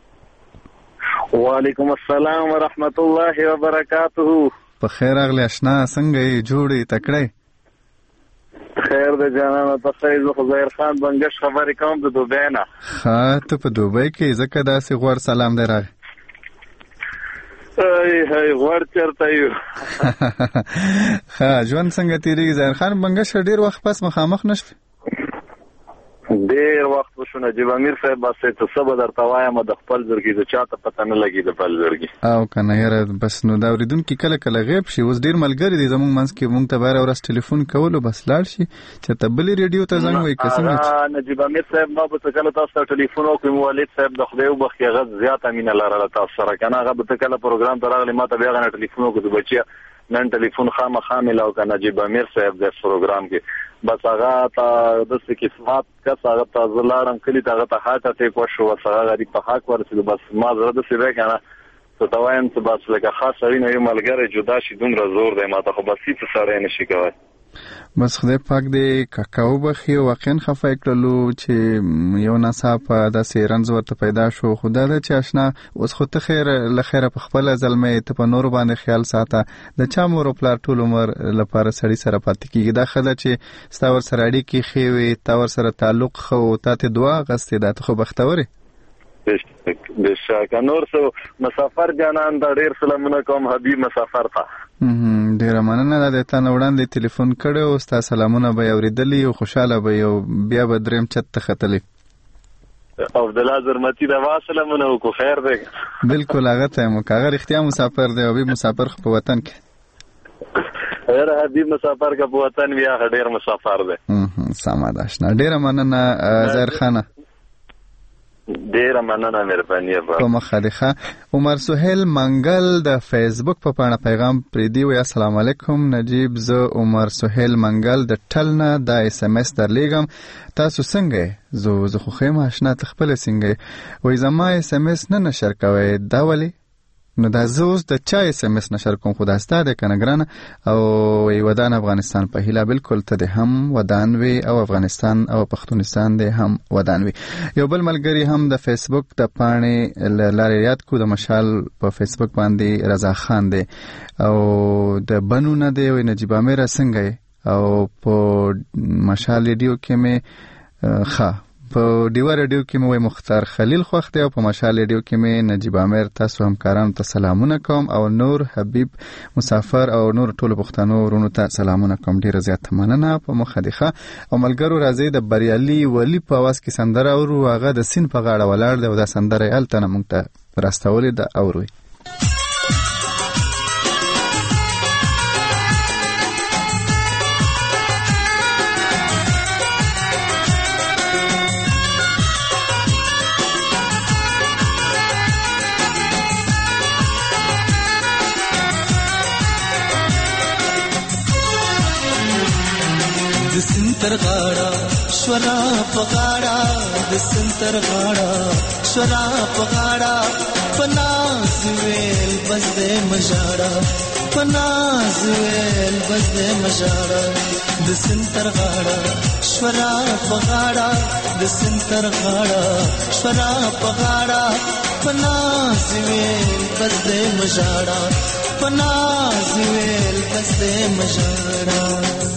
وعلیکم السلام ورحمت الله وبرکاته. په خیر اغلی اشنا، څنګه یې جوړې تکړه؟ خیر د جانانه ته خیر. زه خزیر خان بنگش خبرې کوم د دوبۍ نه. ښه، ته په دوبۍ کې ځکه داسې غوړ سلام دی راغی. ای هی غوړ چېرته یو. ښه، ژوند څنګه تېرېږي ظاهر خان بنگش؟ ډېر وخت پس مخامخ نه شوې؟ ډېر وخت وشو نجیب امیر صاحب. بس ته څه به درته وایم، د خپل زړګي د چا ته پته نه لګي د بل زړګي. او که نه یاره بس نو دا اورېدونکي کله کله غیب شي. اوس ډېر ملګري دي زموږ منځ کې، موږ ته به هره ورځ ټلیفون کولو بس لاړ شي چې ته بلې ریډیو ته زنګ وایي که څنګه. نجیب امیر صاحب ما به ته کله تاسو ته ټلیفون وکړم، والد صاحب د خدای وبخښي هغه زیاته مینه لرله تاسو سره که نه. هغه به ته کله پروګرام ته راغلی ما ته بیا هغه نه ټلیفون وکړو د بچیا نن ټلیفون خامخا میلاو که نجیب امیر صاحب د پروګرام کې بس هغه ته داسې قسمت کس هغه ته زه لاړم کلي ته، هغه ته هارټ اټیک وشو، بس هغه غریب په حق ورسېدو. بس ما زړه داسې دی که نه څه ته وایم چې بس لکه خاص سړي نه یو ملګری جدا شي دومره زور دی ما ته، خو بس هېڅ سړی نه شي کوی. بس خدای پاک دې کاکا وبخي. واقعا خفه کړلو چې یو ناڅاپه داسې رنځ ورته پیدا شو. خو دا ده چې اشنا اوس خو ته خیر له خیره په خپله زلمی ته په نورو باندې خیال ساته. د چا مور او پلار ټول عمر لپاره سړي سره پاتې کېږي. دا ښه ده چې ستا ورسره اړیکې ښې وې، تا ورسره تعلق ښه و، تا ته دعا اخیستې. دا ته خو بختور یې. بېشکه. نور څه مسافر جانان دا ډېر سلامونه کوم حبیب مسافر ته. ډېره مننه ده. د تا نه وړاندې تلیفون کړی و، ستا سلامونه به یې اورېدلي او خوشحاله به یې، بیا به درېیم چت ته ختلی. عبدالله زرمتي د ما سلامونه وکړو. خیر دی؟ بلکل هغه ته یم که هغه رښتیا مسافر دی. حبیب مسافر خو په وطن کې یاره حبیب مسافر که په وطن بیا ډېر مسافر دی. سمه ده اشنا. ډېره مننه ظاهر خانه. ډیره مننه مهرباني په مخه ده. عمر سهیل منګل د فیسبوک په پاڼه پیغام پریدي وی السلام علیکم نجیب، زه عمر سهیل منګل د ټلنه د اس ام اس درلیږم، تاسو څنګه؟ زه زه خو خیم آشنا ته خپل څنګه وای زما اس ام اس نه نشر کوي. دا ولی؟ نو دا زه اوس د چا اس ام اس نشر کوم؟ خو دا ستا دی که نه ګرانه. او وی ودان افغانستان په هیله. بلکل ته د هم ودان وی او افغانستان او پښتونستان دی هم ودان وی. یو بل ملګری هم د فیسبوک د پاڼې لارې یاد کو، د مشال په فیسبوک باندې رضا خان دی او د بنو نه دی. وی نجیب امیر څنګه او په مشال ریډیو کې مې ښه په ډیوا ریډیو کې مې مختار خلیل خوښ دی او په مشال ریډیو کې مې نجیب امیر. تاسو همکارانو ته سلامونه کوم او نور حبیب مسافر او نور ټولو پښتنو ورونو ته سلامونه کوم. ډیره زیاته مننه په مخه ده. او ملګرو راځي د بریالي ولی په आवाज کې سندره اورو. هغه د سین په غاړه ولاړ دی او دا سندره یې هلته نه موږ ته راستولې ده. اورئ. د سنتر غاړه شورا پغاړه، د سنتر غاړه شورا پغاړه، پناز ویل بس دې مژاړه، پناز ویل بس دې مژاړه. د سنتر غاړه شورا پغاړه، د سنتر غاړه شورا پغاړه، پناز ویل بس دې مژاړه، پناز ویل بس دې مژاړه.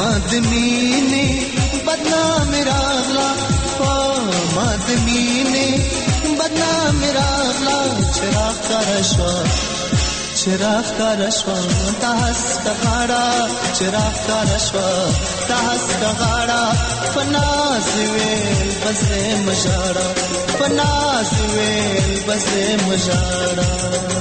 مادمینه بدنام راغلا په مادمینه بدنام راغلا چراغ کرشوا چراغ کرشوا تاس کغاڑا چراغ کرشوا تاس کغاڑا فناز ویل بزے مجاڑا فناز ویل بزے مجاڑا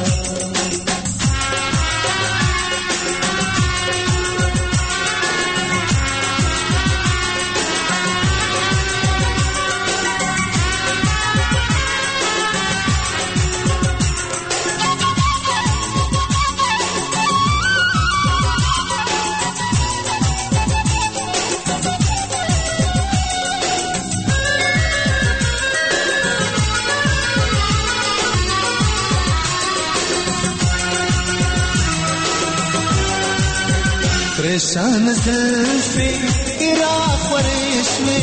پریشان زلفی عراق و ریشمی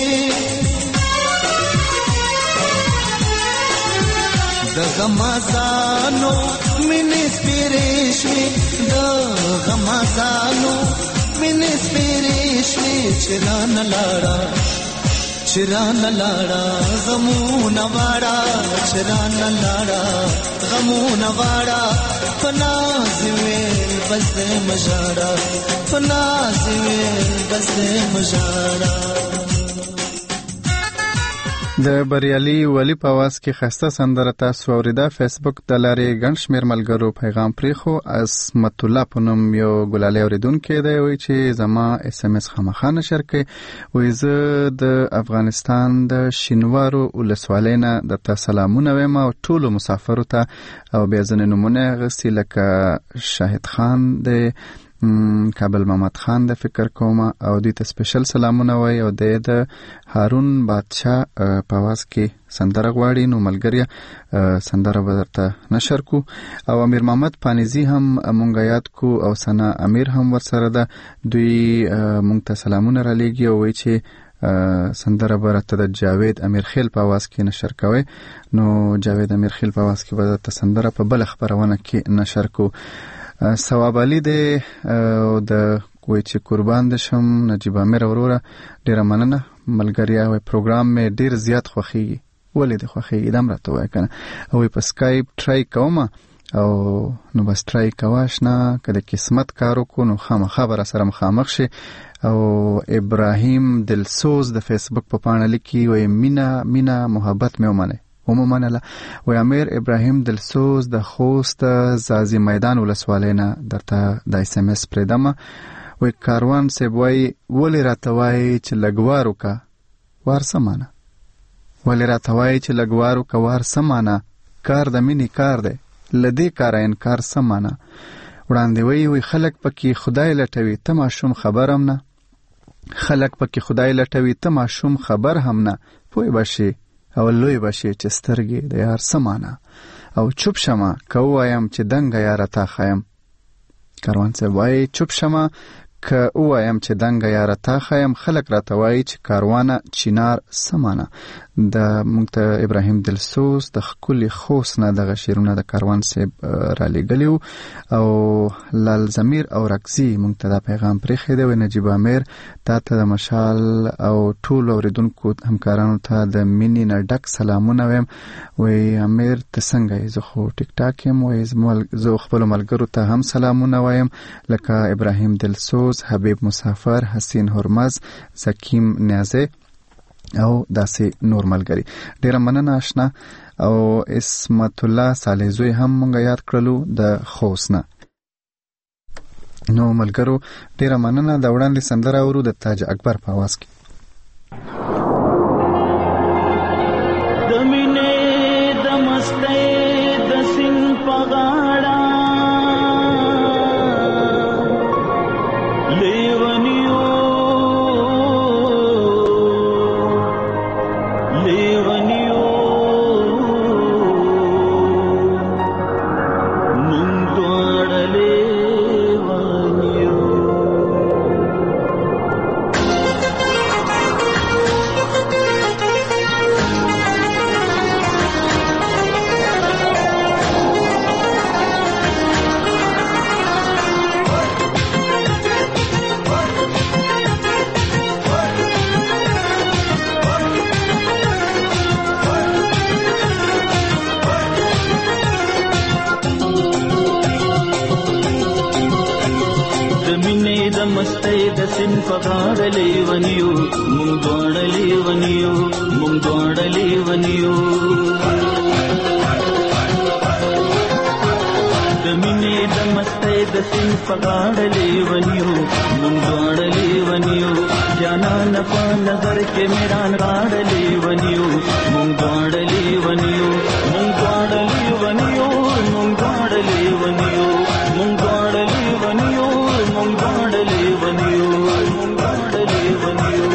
د غمازانو منی سپیریشمی د غمازانو منی سپیریشمی چران لاړه چران لاړه غمونه واړه چران لاړه غمونه واړه فناز ویل بس مجاړه فناز ویل بس مجاړه د بریالي ولی په आवाज کې خسته سندره تاسو اوریده. فیسبوک د لارې ګڼ شمېر ملګرو پیغام پریخو. عصمت الله په نوم یو ګلالي اوریدونکی دی، وایي چې زما اس ام اس خامخا نشر کوي. وایي زه د افغانستان د شینوارو ولسوالۍ نه درته سلامونه وایم او ټولو مسافرو ته، او بیا ځینې نومونه یې اخیستي لکه شاهد خان دی، کابل محمد خان د فکر کومه او دوی ته سپیشل سلامونه وای، او د هارون بادشاه په आवाज کې سندره غواړي. نو ملګری سندره به درته نشر کو. او امیر محمد پانیزی هم مونږ یاد کو او سنا امیر هم ورسره ده. دوی مونږ ته سلامونه را لېږي او وایي چې سندره به راته د جاوید امیر خیل په आवाज کې نشر کوي. نو جاوید امیر خیل په आवाज کې به درته سندره په بل خبرونه کې نشر کو. ثواب علي دی او د کوی چې قربان دشم نجیب امیر وروره ډیره مننه ملګریا. وای پروګرام مې ډیر زیات خوښیږي. ولې د خوښیږي دم راته وای کنه. او په سکایپ ټرای کوم او نو بس ټرای کواش نه کله قسمت کارو کو نو خامخا بر سره مخامخ شي. او ابراهیم دلسوز د فیسبوک په پاڼه لیکي وای مینا مینا محبت مې ومنه ومنله. و امیر ابراهیم دلسوز د خوست زازی میدان ولسوالۍ نه درته د اس ام اس پردمه. و کاروان سی وای ولی راتوای چې لګوارو کا وار سمانه ولی راتوای چې لګوارو کا وار سمانه کار د مینی کار دی لدی کار انکار سمانه. وړاندې وای وی خلک پکې خدای لټوي ته ماشوم خبرم نه خلک پکې خدای لټوي ته ماشوم خبر هم نه پوي بشي او لوی بشي چې سترګې د یار سمانه او چوپ شمه که وایم چې دنګ یاره تا خایم. کاروان څه وای چوپ شمه که وایم چې دنګ یاره تا خایم خلک راته وای چې کاروانه چینار سمانه. د مونږ ته ابراهیم دلسوز د خپل خوست نه دغه شیرونه د کاروان صاحب را لګلیو او لال زمیر او رقصی مونږ ته د پیغام پرې خېده. و نجیب امیر تا ته د مشال او ټول اوریدونکو همکارانو ته د مینی نه ډک سلامونه وایم. و امیر ته څنګه زه خو ټیک ټاک یم و زه خپل ملګرو ته هم سلامونه وایم لکه ابراهیم دلسوز، حبیب مسافر، حسین هرمز، زکیم نیازه او داسې نور ملګری. ډیره مننه آشنا. او اسمت الله صالح زوی هم مونږ یاد کړلو د خوست نه. نو ملګرو ډیره مننه. د وړاندې سندره اورو د تاج اکبر په आवाज کې. د مینې د مستۍ د سین په غاړه لیونیو لیونیو نن دواړه لیونیو. د مینې د مستۍ د سین په غاړه لیونیو مونږ دواړه لیونیو مونږ دواړه لیونیو د مینې د مستۍ د سین په غاړه لیونیو مونږ دواړه لیونیو جانان په نظر کې میران غاړه لیونیو مونږ دواړه لیونیو مونږ دواړه لیونیو مونږ دواړه لیونیو مونږ دواړه لیونیو مونږ دواړه لیونیو مونږ دواړه لیونیو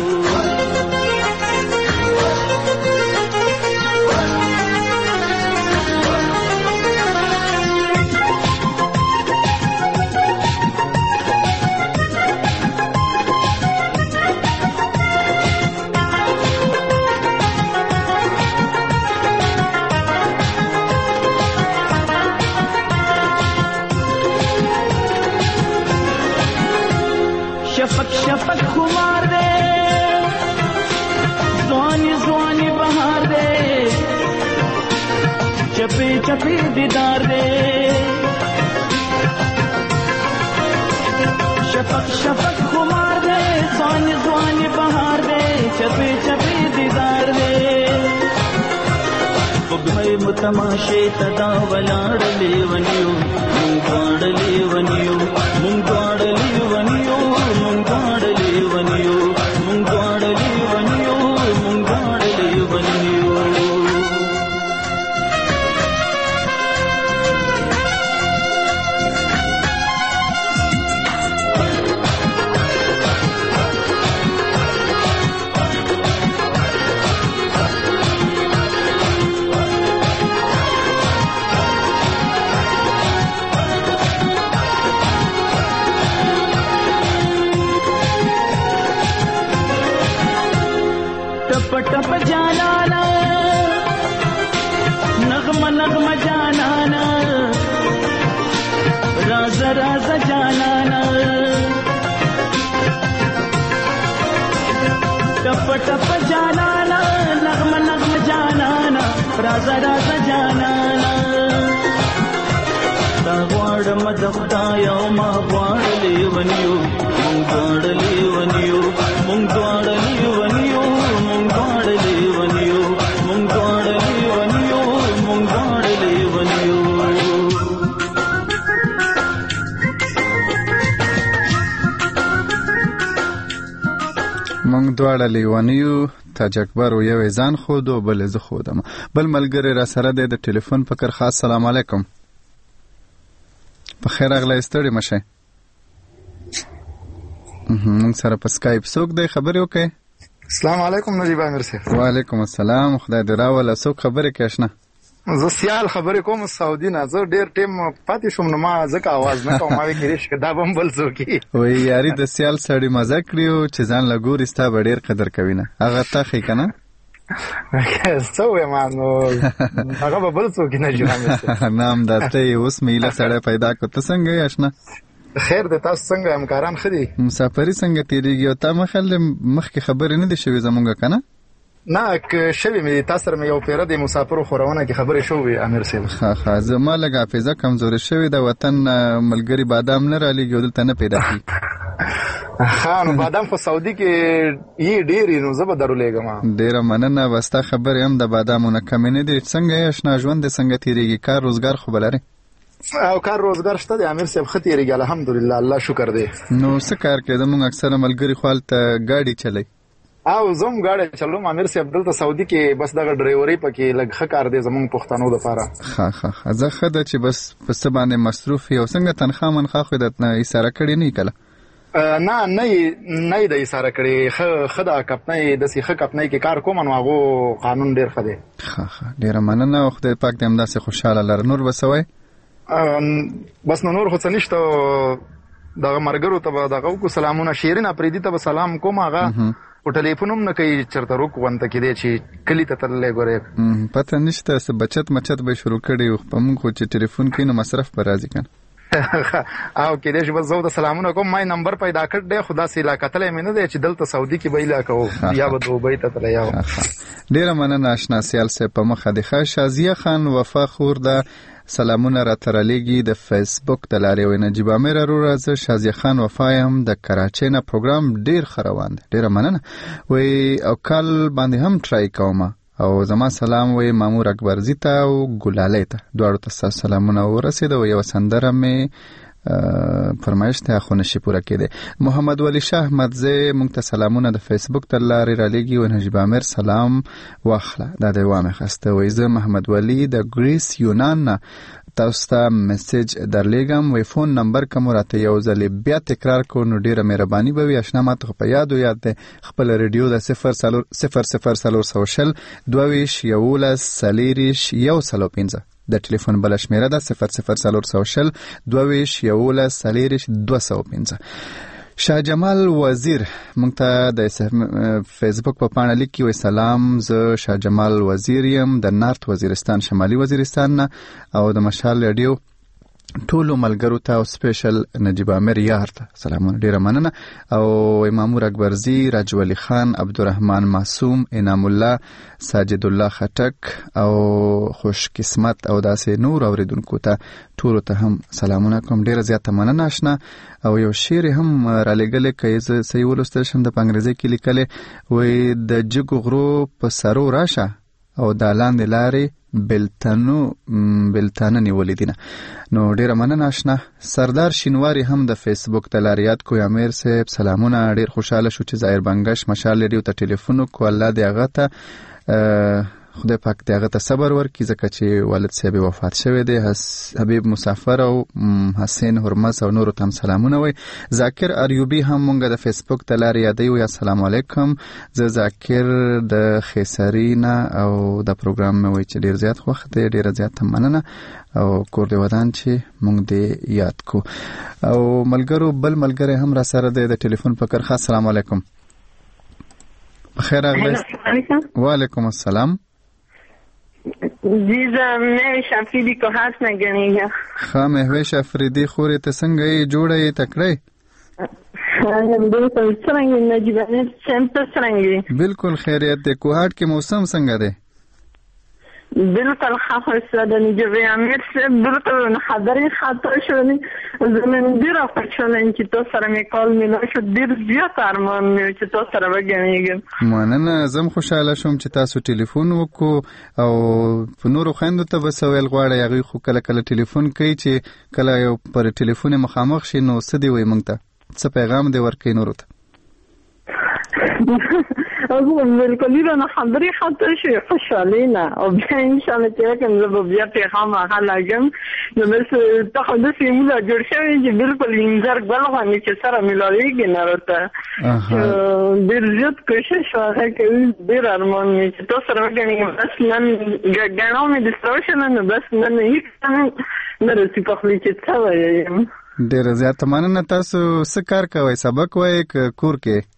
شفق شفق خمار دے زوانی زوانی بہار دے چپے چپے دیدار دے شفق شفق خمار دے زوانی زوانی بہار دے چپے چپے دیدار دے بھائی متماشے تدا ولاڑ لیونیو مونږ دواړه لیونیو مونږ دواړه لیونیو مونږ دواړه لیونیو مونږ دواړه لیونیو مونږ دواړه لیونیو टप टप जानाना नगमा नगमा जानाना राज राज जानाना टप टप जानाना नगमा नगमा जानाना राज राज जानाना तावाड़ मदखदायो मा वाड़ लेवनियो मुंग वाड़ लेवनियो मुंग वाड़ लेवनियो मुंग वाड़ लेवनियो मुंग वाड़ लेवनियो मुंग वाड़ लेवनियो مونږ دواړه لیونیو تاج اکبر و یو ځان خود او بل زه خودم بل ملګری را سره د ټلیفون پکر خاص سلام علیکم په خیر اغلی ستړي مشه مونږ سره په سکایپ څوک دی خبرې وکړئ السلام علیکم نجیب امیر صاحب وعلیکم السلام خدای دې راوله څوک خبرې کوي اشنا زه سیال خبرې کوم سعودي نه زه ډېر ټیم پاتې شوم نو ما ځکه اواز نه کوم ما وی کېږي چې دا به هم بل څوک وي یاري د سیال سړي مزه کړي او چې ځان له ګوري ستا به ډېر قدر کوي نه هغه ته ښي که نه څه ووایم نو هغه به بل څوک نه جوړ نه همداسته یې اوس مې ایله سړی پیدا کړو ته څنګه یې اشنا خیر دی تاسو څنګه همکاران ښه دي مسافري څنګه تېرېږي او تا مخل مخکې خبرې نه دي شوې زمونږ که نه نه که شوې مې تا سره مې یو پیره د مسافرو خورونه کې خبرې شوې امیر صاحب ښه ښه زما لږ حافظه کمزورې شوې ده وطن ملګري بادام نه رالېږي او دلته نه پیدا کېږي ښه نو بادام خو سعودي کې یې ډېرې نو زه به درولېږم ډېره مننه بس ستا خبرې هم د بادامو نه کمې نه دي څنګه یې اشنا ژوند دې څنګه تېرېږي کار روزګار خو به لرې او کار روزګار شته دی امیر صاحب ښه تېرېږي الحمدلله الله شکر دی نو څه کار کوې زموږ اکثره ملګري خو هلته ګاډي چلوي او زه هم ګاډی چلوم امیر صاحب دلته سعودي کې بس دغه ډرایوري پکې لږ ښه کار دی زموږ پښتنو دپاره ښه ښه ښه زه ښه ده چې بس په څه باندې مصروف یې او څنګه تنخوا منخوا خو یې درته ایساره کړې نه یي کله نه نه یې نه یې د ایساره کړې ښه ښه ده کپنۍ داسې ښه کپنۍ کې کار کوم نو هغو قانون ډېر ښه دی ښه ښه ډېره مننه او خدای پاک دې همداسې خوشحاله لره نور به څه وایې بس نو نور خو څه نشته دغه ملګرو ته به دغه وکړو سلامونه شیرین افریدي ته به سلام کوم هغه خو ټلیفون هم نه کوي چېرته روک غونته کېدی چې کلي ته تللی ګورې پته نشته څه بچت مچت به یې شروع کړي وو په موږ خو چې ټلیفون کوي نو مصرف به راځي که نه او کېدی شي بس زه ورته سلامونه کوم ما یې نمبر پیدا کړ دی خو داسې لا کتلی مې نه دی چې دلته سعودي کې به یې لا کوو یا به دوبۍ ته تللی یا ډېره مننه اشنا سیال صاحب په مخه دې ښه شازیه خان وفا خور ده سلامونه راته رالیږي د فیسبوک د لارې. وایي نجیب امیر وروره زه شازیه خان وفایم د کراچۍ نه پروګرام ډېر ښه روان دی. ډېره مننه. وایي او کال باندې هم ټرای کومه او زما سلام وایي مامور اکبرزي ته او ګلالۍ ته دواړو ته ستاسو سلامونه ورسېده. او یوه سندره مې فرمایش ته خو نشي پوره کېدی. محمد ولی شاه احمدزی مونږ ته سلامونه د فیسبوک تر لارې رالیږي. و نجیب امیر سلام واخله دا د وامه خسته. وایي زه محمد ولی د ګریس یونان نه تاسو ته میسج درلیږم. وایي فون نمبر کوم راته یو ځل بیا تکرار کو نو ډیره مهرباني به وي. اشنا ماته په یادو یاد ده خپل ریډیو د صفر صفر صفر صفر سلور شل دوه ویش یولس څلېرویشت یو سلو پنځه د ټلیفون بل شمیره ده صفر صفر سلور شل دوه ویش یولس څلېرویشت دوه سوه پنځه. شاه جمال وزیر مونږ ته د فیسبوک په پاڼه لیکي. وایي سلام زه شاه جمال وزیر یم د نارت وزیرستان شمالي وزیرستان نه او د مشال رادیو ټولو ملګرو ته او سپیشل نجیب امیر یار ته سلامونه ډیره مننه. او مامور اکبرزي راجولی خان عبدالرحمن معصوم انعام الله ساجد الله خټک او خوش قسمت او داسې نور اوریدونکو ته ټولو ته هم سلامونه کوم. ډیره زیاته مننه آشنا. او یو شعر هم را لګلې که زه صحیح ولوستل شم د په انګریزي کې لیکلې. وایي د جګو غرو په سرو راشه او د لاندې لارې بلتانو بلتانه نیولې دي. نو ډیره مننه آشنا. سردار شینواری هم د فیسبوک د لارې یاد کو. امیر صاحب سلامونه. ډیر خوشاله شو چې ظاهر بنګش مشال ریډیو ته ټلیفون وکړو. الله دې هغه ته خدای پاک دې هغه ته صبر ورکړي ځکه چې والد صاحب وفات شوی دی. حبیب مسافر او حسین هرمز او نورو ته هم سلامونه. وایي ذاکر ایوبی هم مونږ د فیسبوک د لارې یادوي. السلام علیکم زه ذاکر د خیساری نه او د پروګرام مې وایي چې ډیر زیات خوښ دی. ډیره زیاته مننه او کور دې ودان چې مونږ دې یاد کو. او ملګرو بل ملګری هم را سره دی د ټلیفون په کرخه. السلام علیکم. بخیر راغلی. وعلیکم السلام. جی زه مهوش افریدی که هست نگنیگم. خواه مهوش افریدی خوری تا سنگه ای جوڑه ای تکڑی؟ بلکل سرنگی نجیب امیر سمت سرنگی. بلکل خیریت دی. کوهاٹ کی موسم سنگه دی؟ بلکل خفص ده نجیب امیر سب بلکل خبری خطا شدی. زمین دیر آفت شدن که تو سر میکال میلا شد دیر زیاد ارمان میو چې تو سره بگنیگم. مننه. زم خوشحاله شوم چې تاسو ټلیفون وکړو او په نورو خویندو ته به څه ویل غواړئ. هغوی خو کله کله ټلیفون کوي چې کله یو پر ټلیفون مخامخ شي نو څه دې وایي موږ ته څه پیغام دې ورکوي نورو ته؟ او بالکل نه خبرې خطا شي خوشحالي نه او بیا انشاءالله چې کوم زه به بیا پیغام هغه لګم نو بس ته خو داسې موږ جوړ شوی چې بالکل انځر ګل غوندې چې سره میلاویږي نه راته ډېر زیات کوشش هغه کوي ډېر ارمان مې چې تو سره وګڼې بس نن ګڼاو مې د سره شنه نو بس نن هېڅ نه رسي پخلی چې څه وایم. ډېره زیاته مننه. تاسو څه کار کوئ؟ سبق وایئ که کور کې؟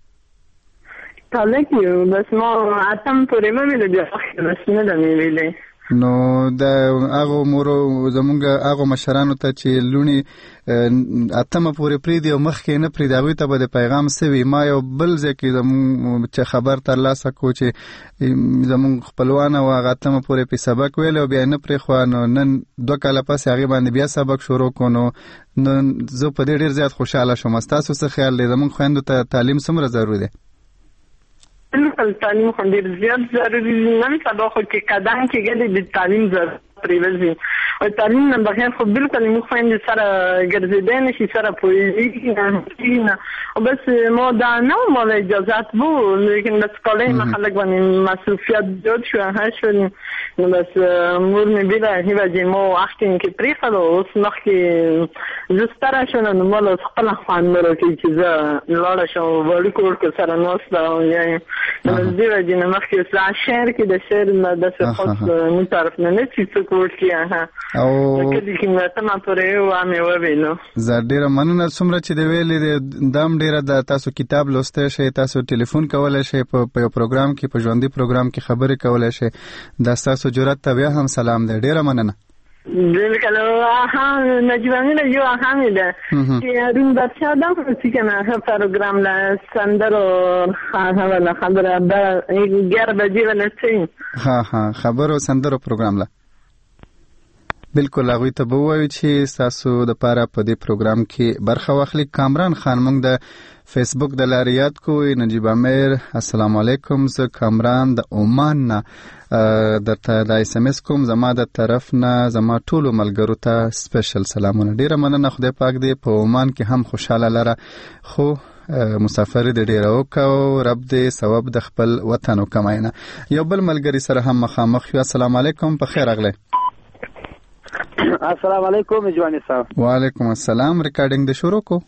طالق یو بس ما اتم پورې مې ویل بیا بس نه ده مې ویلې. نو د هغو مورو زمونږ هغو مشرانو ته چې لوڼې اتمه پورې پرېږدي او مخکې نه پرېږدي هغوی ته به د پیغام څه وي؟ ما یو بل ځای کې زمونږ چې خبر ترلاسه کړو چې زمونږ خپلوان او هغه اتمه پورې پې سبق ویلی او بیا یې نه پرېښوه نو نن دوه کاله پسې هغې باندې بیا سبق شروع کړو. نو نو زه په دې ډېر زیات خوشحاله شوم. ستاسو څه خیال دی زمونږ خویندو ته تعلیم څومره ضروري دی؟ بالکل تعلیم خو ډېر زیات ضروري دی. نن سبا خو چې قدم کېږي د تعلیم ضرورت پرېوځي او تعلیم نه بغیر خو بالکل موږ خویندې سره ګرځېدی نه شي سره پوهېږي نه او بس ما دا نه و مال اجازت بود لیکن بس کالای ما خلق باندې مصروفیت زیاد شو هر شدیم نو بس مور مې بیله هی بجې ما وخت کې پرېښود اوس مخکې زه ستره شوم نو ما له خپله خوند نه راکوي چې زه لاړه شم وړي کور کې سره ناسته یم نو بس دې وجې نه مخکې اوس شعر کې د شعر نه داسې خاص مونږ طرف نه نه چې څوک وکړي او کله چې مې ما پورې وامې وویلو. زه ډېره مننه. څومره چې دې ویلې دی دا هم ډېره ده. تاسو کتاب لوستی شئ، تاسو ټلیفون کولی شئ، په یو پروګرام کې په ژوندي پروګرام کې خبرې کولی شئ. دا ستاسو جرأت ته بیا هم سلام دی. ډېره مننه. بالکل. آها نجیب امیر یو آهنگ ده که هرون بچه آدم پرسی کنه ها پروگرام لا سندر و خواهر ولا خبر گر بجی ولا چی ها ها خبر و سندر و پروگرام لا بالکل هغوی ته به ووایو چې ستاسو دپاره په دې پروګرام کې برخه واخلي. کامران خان موږ د فیسبوک د لارې یاد کوی. نجیب امیر السلام علیکم، زه کامران د عمان نه درته د ایس ام اس کوم، زما د طرف نه زما ټولو ملګرو ته سپیشل سلامونه. ډیره مننه، خدای پاک دې په عمان کې هم خوشحاله لره، خو مسافر دې ډیره وکړو، رب دې ثواب د خپل وطن وکماینه. یو بل ملګری سره هم مخامخ یو. السلام علیکم، په خیر راغلی. السلام علیکم اجوانی صاحب. وعلیکم السلام. ریکارډینګ د شروع کو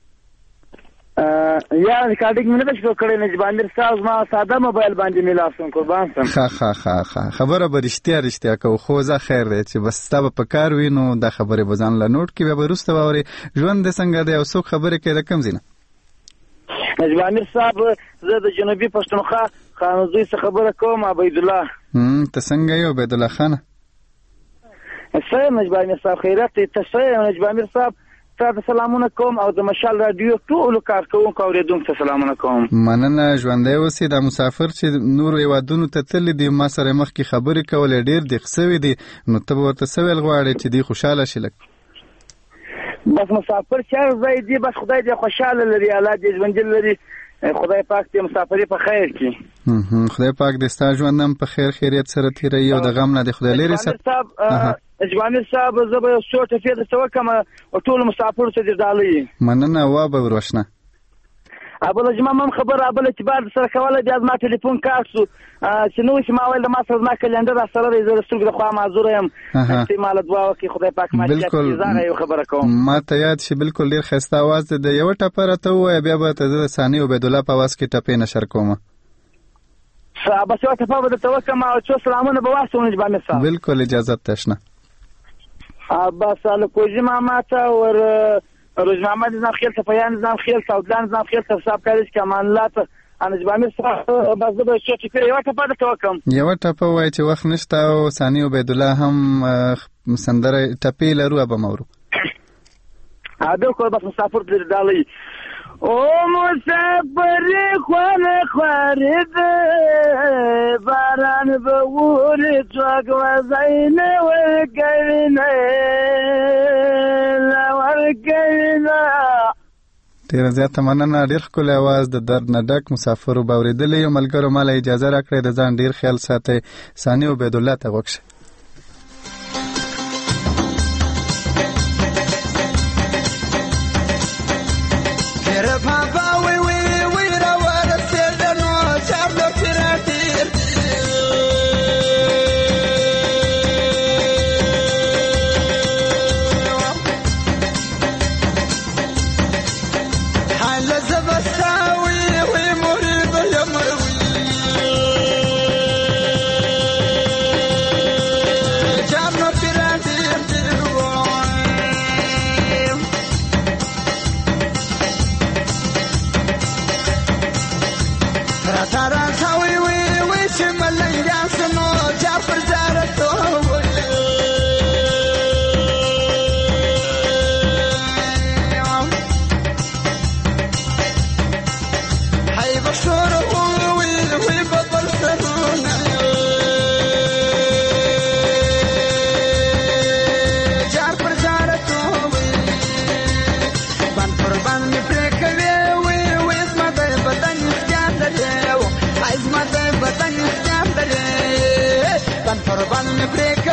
یا ریکارډینګ مې نه شروع کړی نجبانیر صاحب، ما ساده موبایل باندې ملاسم قربان سم. ها ها ها ها خبره به رښتیا رښتیا کو، خو زه خیر دی چې بس تا په کار وینو دا خبره به ځان لا نوٹ کې به وروسته واوري. ژوند دې څنګه دی او څوک خبره کوي د کم ځینه؟ نجبانیر صاحب زه د جنوبي پښتونخوا خانزوی څخه خبره کوم. عبید الله هم ته څنګه یو عبید الله خان؟ څه نجبانیر صاحب خیرت ته څه نجبانیر صاحب تاسو سلامونه کوم او د مشال رادیو ټول کارکونکو اوریدونکو ته سلامونه کوم. مننه، ژوندی اوسې. د مسافر چې نور هیوادونو ته تللی دی ما سره مخکې خبرې کولې ډېر دې سوي دي، نو ته به ورته څه ویل غواړې چې دی خوشحاله شي؟ لږ بس مسافر چې ځای دی بس خدای دې خوشحاله لري، الله دې ژوندي لري، خدای پاک دې مسافرې په خیر کړي. خدای پاک دې ستا ژوند هم په خیر خیریت سره تیروي او د غم نه دې خدای لرې ساتي. اجوانی صاحب زه به یو څو ټکي درته وکړم او ټولو مسافرو ته دې ډالۍ. مننه، وا به وروښنه. ابله جما هم خبره ابله چې بار سره کوله بیا زما ټلیفون کار شو چې نو چې ما ویل د ما سره زما کلندر را سره دی، زه د سترګو د خوا معذوره یم، احتمال دعا وکړي خدای پاک ما چې یو خبره کوم. ما ته یاد شي بالکل ډېر ښایسته اواز دی، د یوه ټپه راته ووایه بیا به ته زه د ثاني عبیدالله په اواز کې ټپې نشر کوم. بس یوه ټپه به درته وکړم او څو سلامونه به واستوم نجباني صاحب. بالکل اجازت ته شنه. بس الکوجی ماما ته ور روز محمد نظام خیل ته پیان نظام خیل ته ودلان نظام خیل ته حساب کاریش کمان لات انجبامیر صاحب بس به شو چې یو ټپه د توکم یو ټپه وای چې وخت نشته او ثاني عبیدالله هم سندره ټپې لرو به مورو ا بالکل بس مسافر دې ډالۍ او مسافر خوانه خارد باران به ور څوک وزاینه ورګینه لا ورګینه. ډېر زیاته مننه، ډېر ښکلی اواز د درد نه ډک مسافرو به اورېدلی یو. ملګرو ما له اجازه راکړئ د ځان ډېر خیال ساتئ. ثاني عبیدالله ته غوږ شئ. Break